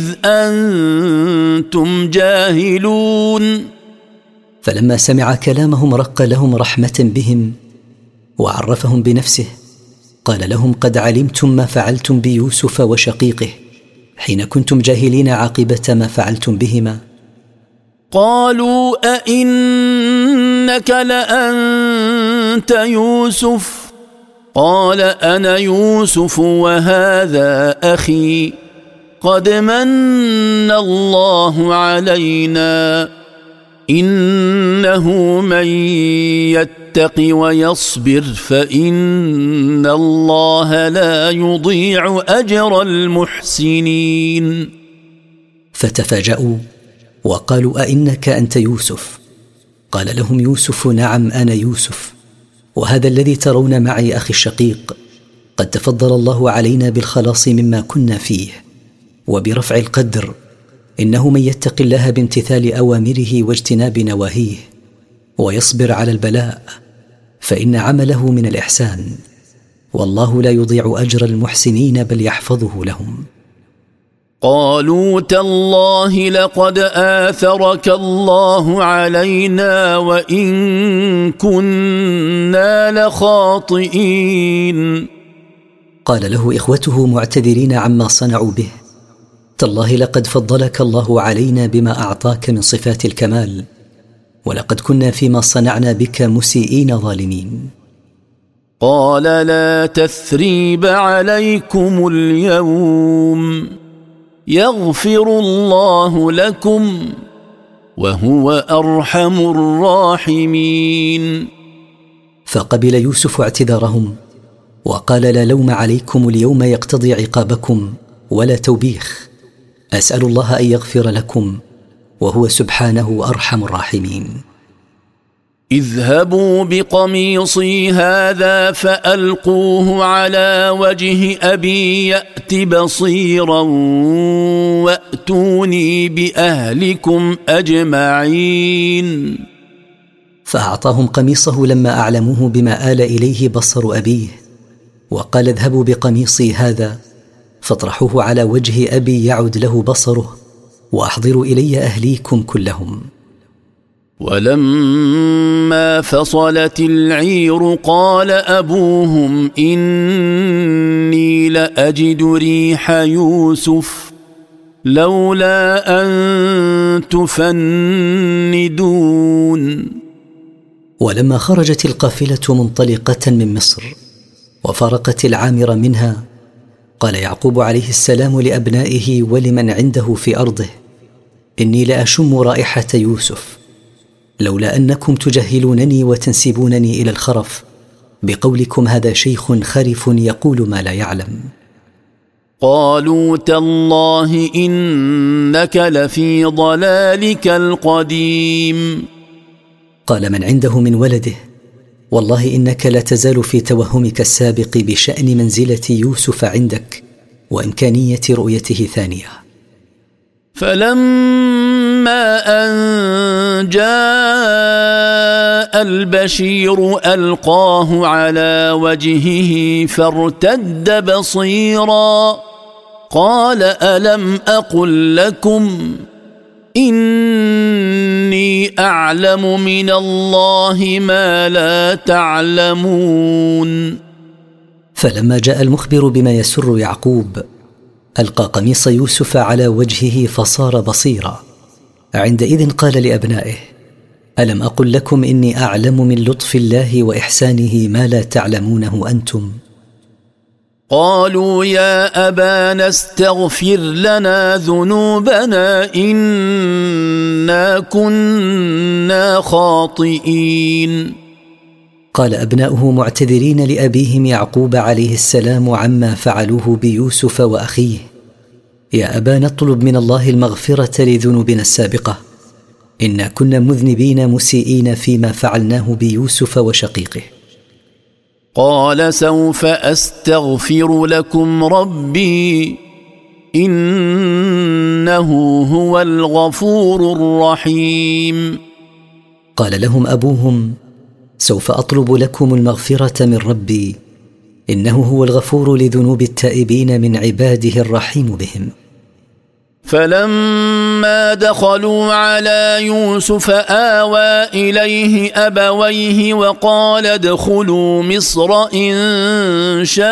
أنتم جاهلون؟ فلما سمع كلامهم رق لهم رحمة بهم وعرفهم بنفسه، قال لهم قد علمتم ما فعلتم بيوسف وشقيقه حين كنتم جاهلين عاقبة ما فعلتم بهما. قالوا أئنك لأنت يوسف؟ قال أنا يوسف وهذا أخي، قد من الله علينا، إنه من يتق ويصبر فإن الله لا يضيع أجر المحسنين. فتفاجأوا وقالوا أئنك أنت يوسف؟ قال لهم يوسف نعم أنا يوسف، وهذا الذي ترون معي أخي الشقيق، قد تفضل الله علينا بالخلاص مما كنا فيه وبرفع القدر، إنه من يتق الله بامتثال أوامره واجتناب نواهيه ويصبر على البلاء فإن عمله من الإحسان، والله لا يضيع أجر المحسنين بل يحفظه لهم. قالوا تالله لقد آثرك الله علينا وإن كنا لخاطئين. قال له إخوته معتذرين عما صنعوا به: تالله لقد فضلك الله علينا بما أعطاك من صفات الكمال، ولقد كنا فيما صنعنا بك مسيئين ظالمين. قال لا تثريب عليكم اليوم، يغفر الله لكم وهو أرحم الراحمين. فقبل يوسف اعتذارهم وقال: لا لوم عليكم اليوم يقتضي عقابكم ولا توبيخ، أسأل الله أن يغفر لكم وهو سبحانه أرحم الراحمين. اذهبوا بقميصي هذا فألقوه على وجه أبي يأت بصيرا وأتوني بأهلكم أجمعين. فأعطاهم قميصه لما أعلموه بما آل إليه بصر أبيه، وقال: اذهبوا بقميصي هذا فاطرحوه على وجه أبي يعد له بصره، وأحضروا إلي أهليكم كلهم. ولما فصلت العير قال أبوهم إني لأجد ريح يوسف لولا أن تفندون. ولما خرجت القافلة منطلقة من مصر وفارقت العامر منها، قال يعقوب عليه السلام لأبنائه ولمن عنده في أرضه: إني لأشم رائحة يوسف، لولا أنكم تجهلونني وتنسبونني إلى الخرف بقولكم هذا شيخ خرف يقول ما لا يعلم. قالوا تالله إنك لفي ضلالك القديم. قال من عنده من ولده: والله إنك لا تزال في توهمك السابق بشأن منزلة يوسف عندك وإمكانية رؤيته ثانية. فلما أن جاء البشير ألقاه على وجهه فارتد بصيرا، قال ألم أقل لكم إني أعلم من الله ما لا تعلمون. فلما جاء المخبر بما يسر يعقوب ألقى قميص يوسف على وجهه فصار بصيرا. عندئذ قال لأبنائه: ألم أقل لكم إني أعلم من لطف الله وإحسانه ما لا تعلمونه أنتم؟ قالوا يا أبانا استغفر لنا ذنوبنا إنا كنا خاطئين. قال أبناؤه معتذرين لأبيهم يعقوب عليه السلام عما فعلوه بيوسف وأخيه: يا أبانا اطلب من الله المغفرة لذنوبنا السابقة، إنا كنا مذنبين مسيئين فيما فعلناه بيوسف وشقيقه. قال سوف أستغفر لكم ربي إنه هو الغفور الرحيم. قال لهم أبوهم سوف أطلب لكم المغفرة من ربي إنه هو الغفور لذنوب التائبين من عباده الرحيم بهم. فلما دخلوا على يوسف آوى إليه أبويه وقال ادخلوا مصر إن شاء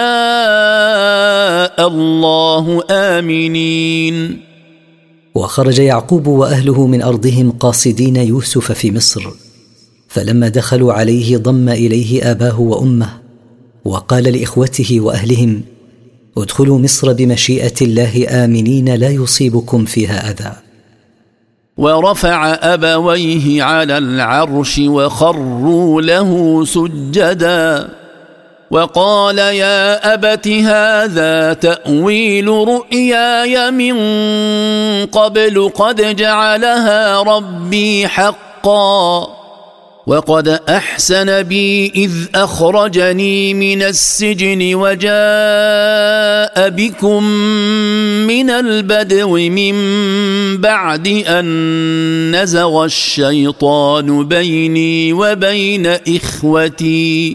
الله آمنين. وخرج يعقوب وأهله من أرضهم قاصدين يوسف في مصر، فلما دخلوا عليه ضم إليه آباه وأمه وقال لإخوته وأهلهم ادخلوا مصر بمشيئة الله آمنين لا يصيبكم فيها أذى. ورفع أبويه على العرش وخروا له سجدا وقال يا أبت هذا تأويل رؤياي من قبل قد جعلها ربي حقا وقد أحسن بي إذ أخرجني من السجن وجاء بكم من البدو من بعد أن نزغ الشيطان بيني وبين إخوتي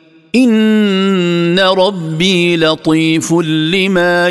إن ربي لطيف لما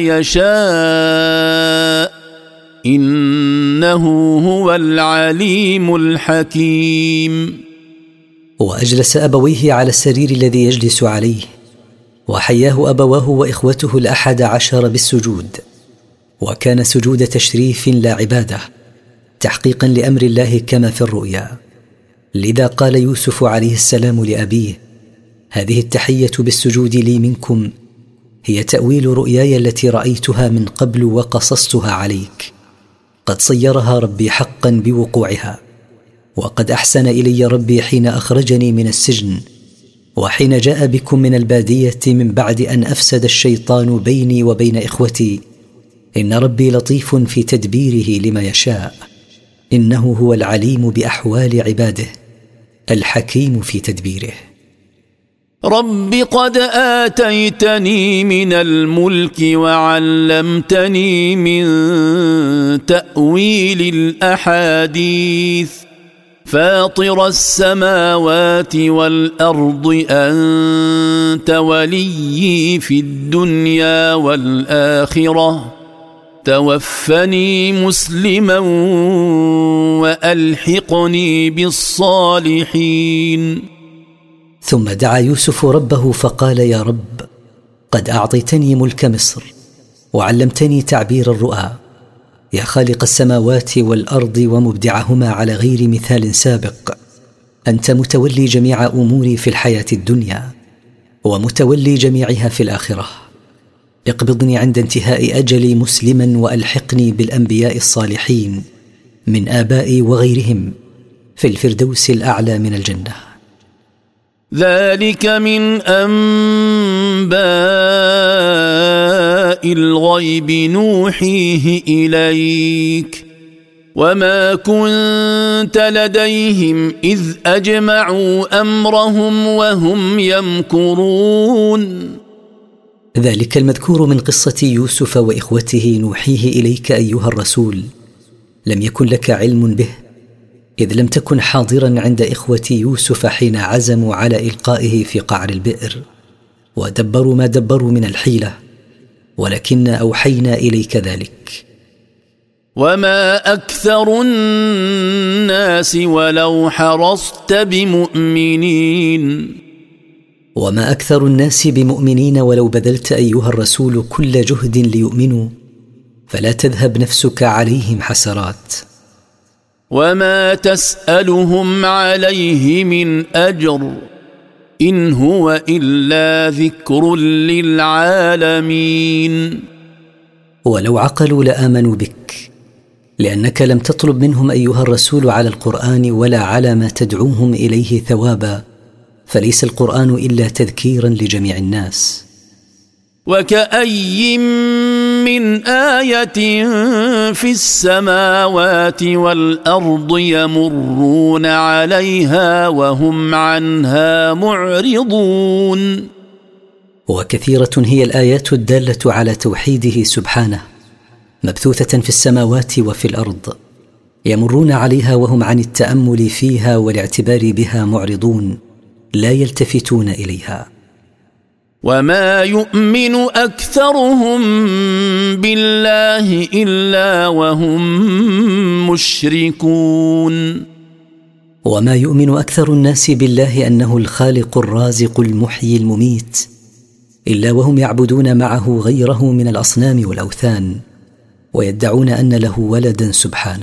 يشاء إنه هو العليم الحكيم. وأجلس أبويه على السرير الذي يجلس عليه، وحياه أبواه وإخوته الأحد عشر بالسجود، وكان سجود تشريف لا عبادة تحقيقا لأمر الله كما في الرؤيا. لذا قال يوسف عليه السلام لأبيه هذه التحية بالسجود لي منكم هي تأويل رؤياي التي رأيتها من قبل وقصصتها عليك، قد صيرها ربي حقا بوقوعها، وقد أحسن إلي ربي حين أخرجني من السجن وحين جاء بكم من البادية من بعد أن أفسد الشيطان بيني وبين إخوتي إن ربي لطيف في تدبيره لما يشاء إنه هو العليم بأحوال عباده الحكيم في تدبيره. رب قد آتيتني من الملك وعلمتني من تأويل الأحاديث فاطر السماوات والأرض أنت وليي في الدنيا والآخرة توفني مسلما وألحقني بالصالحين. ثم دعا يوسف ربه فقال يا رب قد أعطيتني ملك مصر وعلمتني تعبير الرؤى يا خالق السماوات والأرض ومبدعهما على غير مثال سابق، أنت متولي جميع أموري في الحياة الدنيا ومتولي جميعها في الآخرة. اقبضني عند انتهاء أجلي مسلما وألحقني بالأنبياء الصالحين من آبائي وغيرهم في الفردوس الأعلى من الجنة. ذلك من أنباء الغيب نوحيه إليك وما كنت لديهم إذ أجمعوا أمرهم وهم يمكرون. ذلك المذكور من قصة يوسف وإخوته نوحيه إليك أيها الرسول لم يكن لك علم به إذ لم تكن حاضرا عند إخوة يوسف حين عزموا على إلقائه في قعر البئر ودبروا ما دبروا من الحيلة، ولكن أوحينا إليك ذلك. وما أكثر الناس ولو حرصت بمؤمنين. وما أكثر الناس بمؤمنين ولو بذلت أيها الرسول كل جهد ليؤمنوا فلا تذهب نفسك عليهم حسرات. وما تسألهم عليه من أجر إن هو إلا ذكر للعالمين. ولو عقلوا لآمنوا بك لأنك لم تطلب منهم أيها الرسول على القرآن ولا على ما تدعوهم إليه ثوابا، فليس القرآن إلا تذكيرا لجميع الناس. وكأي من آية في السماوات والأرض يمرون عليها وهم عنها معرضون. وكثيرة هي الآيات الدالة على توحيده سبحانه، مبثوثة في السماوات وفي الأرض، يمرون عليها وهم عن التأمل فيها والاعتبار بها معرضون، لا يلتفتون إليها. وما يؤمن أكثرهم بالله إلا وهم مشركون. وما يؤمن أكثر الناس بالله أنه الخالق الرازق المحيي المميت إلا وهم يعبدون معه غيره من الأصنام والأوثان، ويدعون أن له ولدا سبحانه.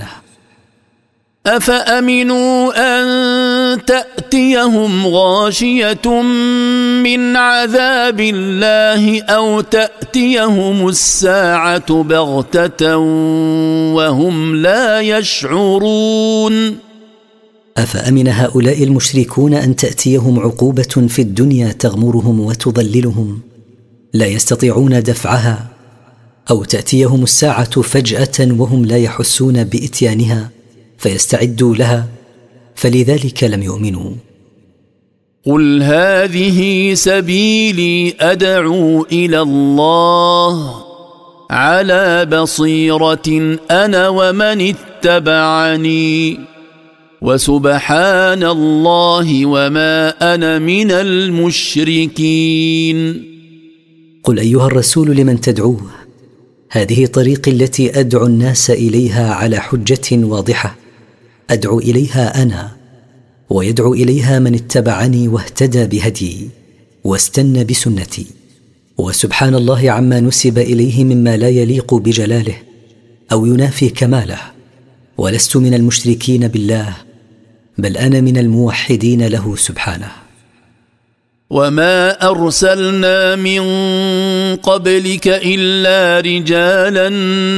أفأمنوا أن تأتيهم غاشية من عذاب الله أو تأتيهم الساعة بغتة وهم لا يشعرون. أفأمن هؤلاء المشركون أن تأتيهم عقوبة في الدنيا تغمرهم وتضللهم لا يستطيعون دفعها، أو تأتيهم الساعة فجأة وهم لا يحسون بإتيانها فيستعدوا لها، فلذلك لم يؤمنوا. قل هذه سبيلي أدعو إلى الله على بصيرة أنا ومن اتبعني وسبحان الله وما أنا من المشركين. قل أيها الرسول لمن تدعوه هذه طريقي التي أدعو الناس إليها على حجة واضحة، أدعو إليها أنا ويدعو إليها من اتبعني واهتدى بهدي واستنى بسنتي، وسبحان الله عما نسب إليه مما لا يليق بجلاله أو ينافي كماله، ولست من المشركين بالله بل أنا من الموحدين له سبحانه. وما أرسلنا من قبلك إلا رجالا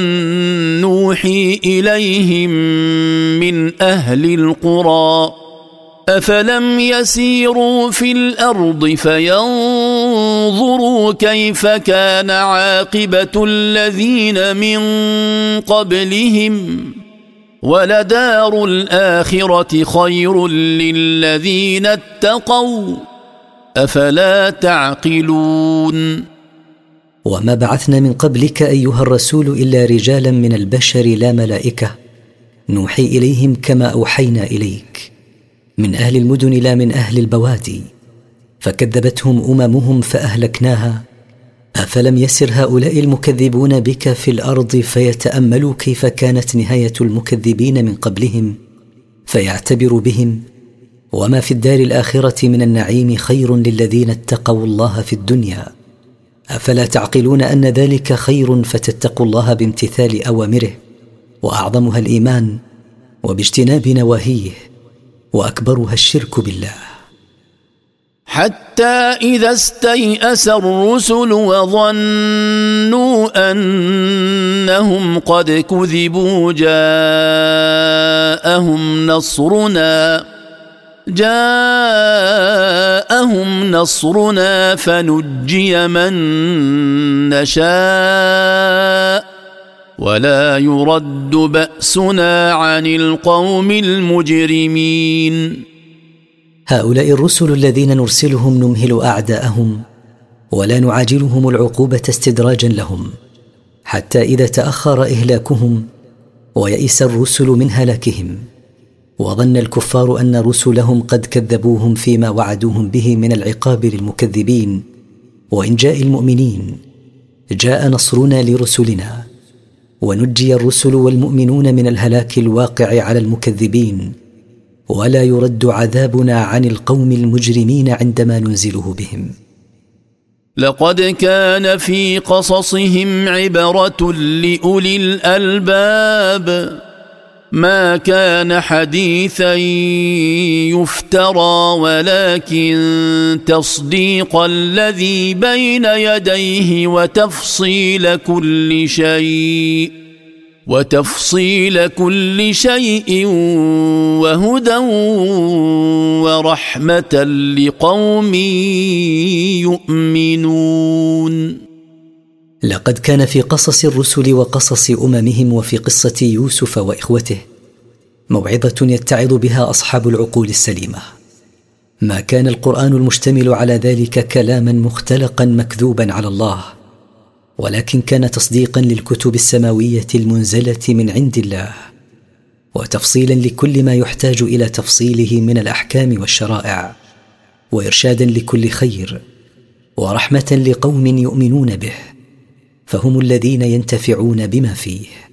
نوحي إليهم من أهل القرى أفلم يسيروا في الأرض فينظروا كيف كان عاقبة الذين من قبلهم ولدار الآخرة خير للذين اتقوا أفلا تعقلون. وما بعثنا من قبلك أيها الرسول إلا رجالا من البشر لا ملائكة نوحي إليهم كما أوحينا إليك، من أهل المدن لا من أهل البوادي، فكذبتهم أممهم فأهلكناها. أفلم يسر هؤلاء المكذبون بك في الأرض فيتأملوا كيف كانت نهاية المكذبين من قبلهم فيعتبروا بهم؟ وما في الدار الآخرة من النعيم خير للذين اتقوا الله في الدنيا، أفلا تعقلون أن ذلك خير فتتقوا الله بامتثال أوامره، وأعظمها الإيمان وباجتناب نواهيه، وأكبرها الشرك بالله. حتى إذا استيأس الرسل وظنوا أنهم قد كذبوا جاءهم نصرنا جاءهم نصرنا فنجي من نشاء ولا يرد بأسنا عن القوم المجرمين. هؤلاء الرسل الذين نرسلهم نمهل أعداءهم ولا نعاجلهم العقوبة استدراجا لهم، حتى إذا تأخر إهلاكهم ويئس الرسل من هلاكهم وظن الكفار أن رسلهم قد كذبوهم فيما وعدوهم به من العقاب للمكذبين وإنجاء المؤمنين، جاء نصرنا لرسلنا ونجي الرسل والمؤمنون من الهلاك الواقع على المكذبين، ولا يرد عذابنا عن القوم المجرمين عندما ننزله بهم. لقد كان في قصصهم عبرة لأولي الألباب ما كان حديثا يفترى ولكن تصديق الذي بين يديه وتفصيل كل شيء وتفصيل كل شيء وهدى ورحمة لقوم يؤمنون. لقد كان في قصص الرسل وقصص أممهم وفي قصة يوسف وإخوته موعظة يتعظ بها أصحاب العقول السليمة. ما كان القرآن المشتمل على ذلك كلاما مختلقا مكذوبا على الله، ولكن كان تصديقا للكتب السماوية المنزلة من عند الله، وتفصيلا لكل ما يحتاج إلى تفصيله من الأحكام والشرائع، وإرشادا لكل خير، ورحمة لقوم يؤمنون به، فهم الذين ينتفعون بما فيه.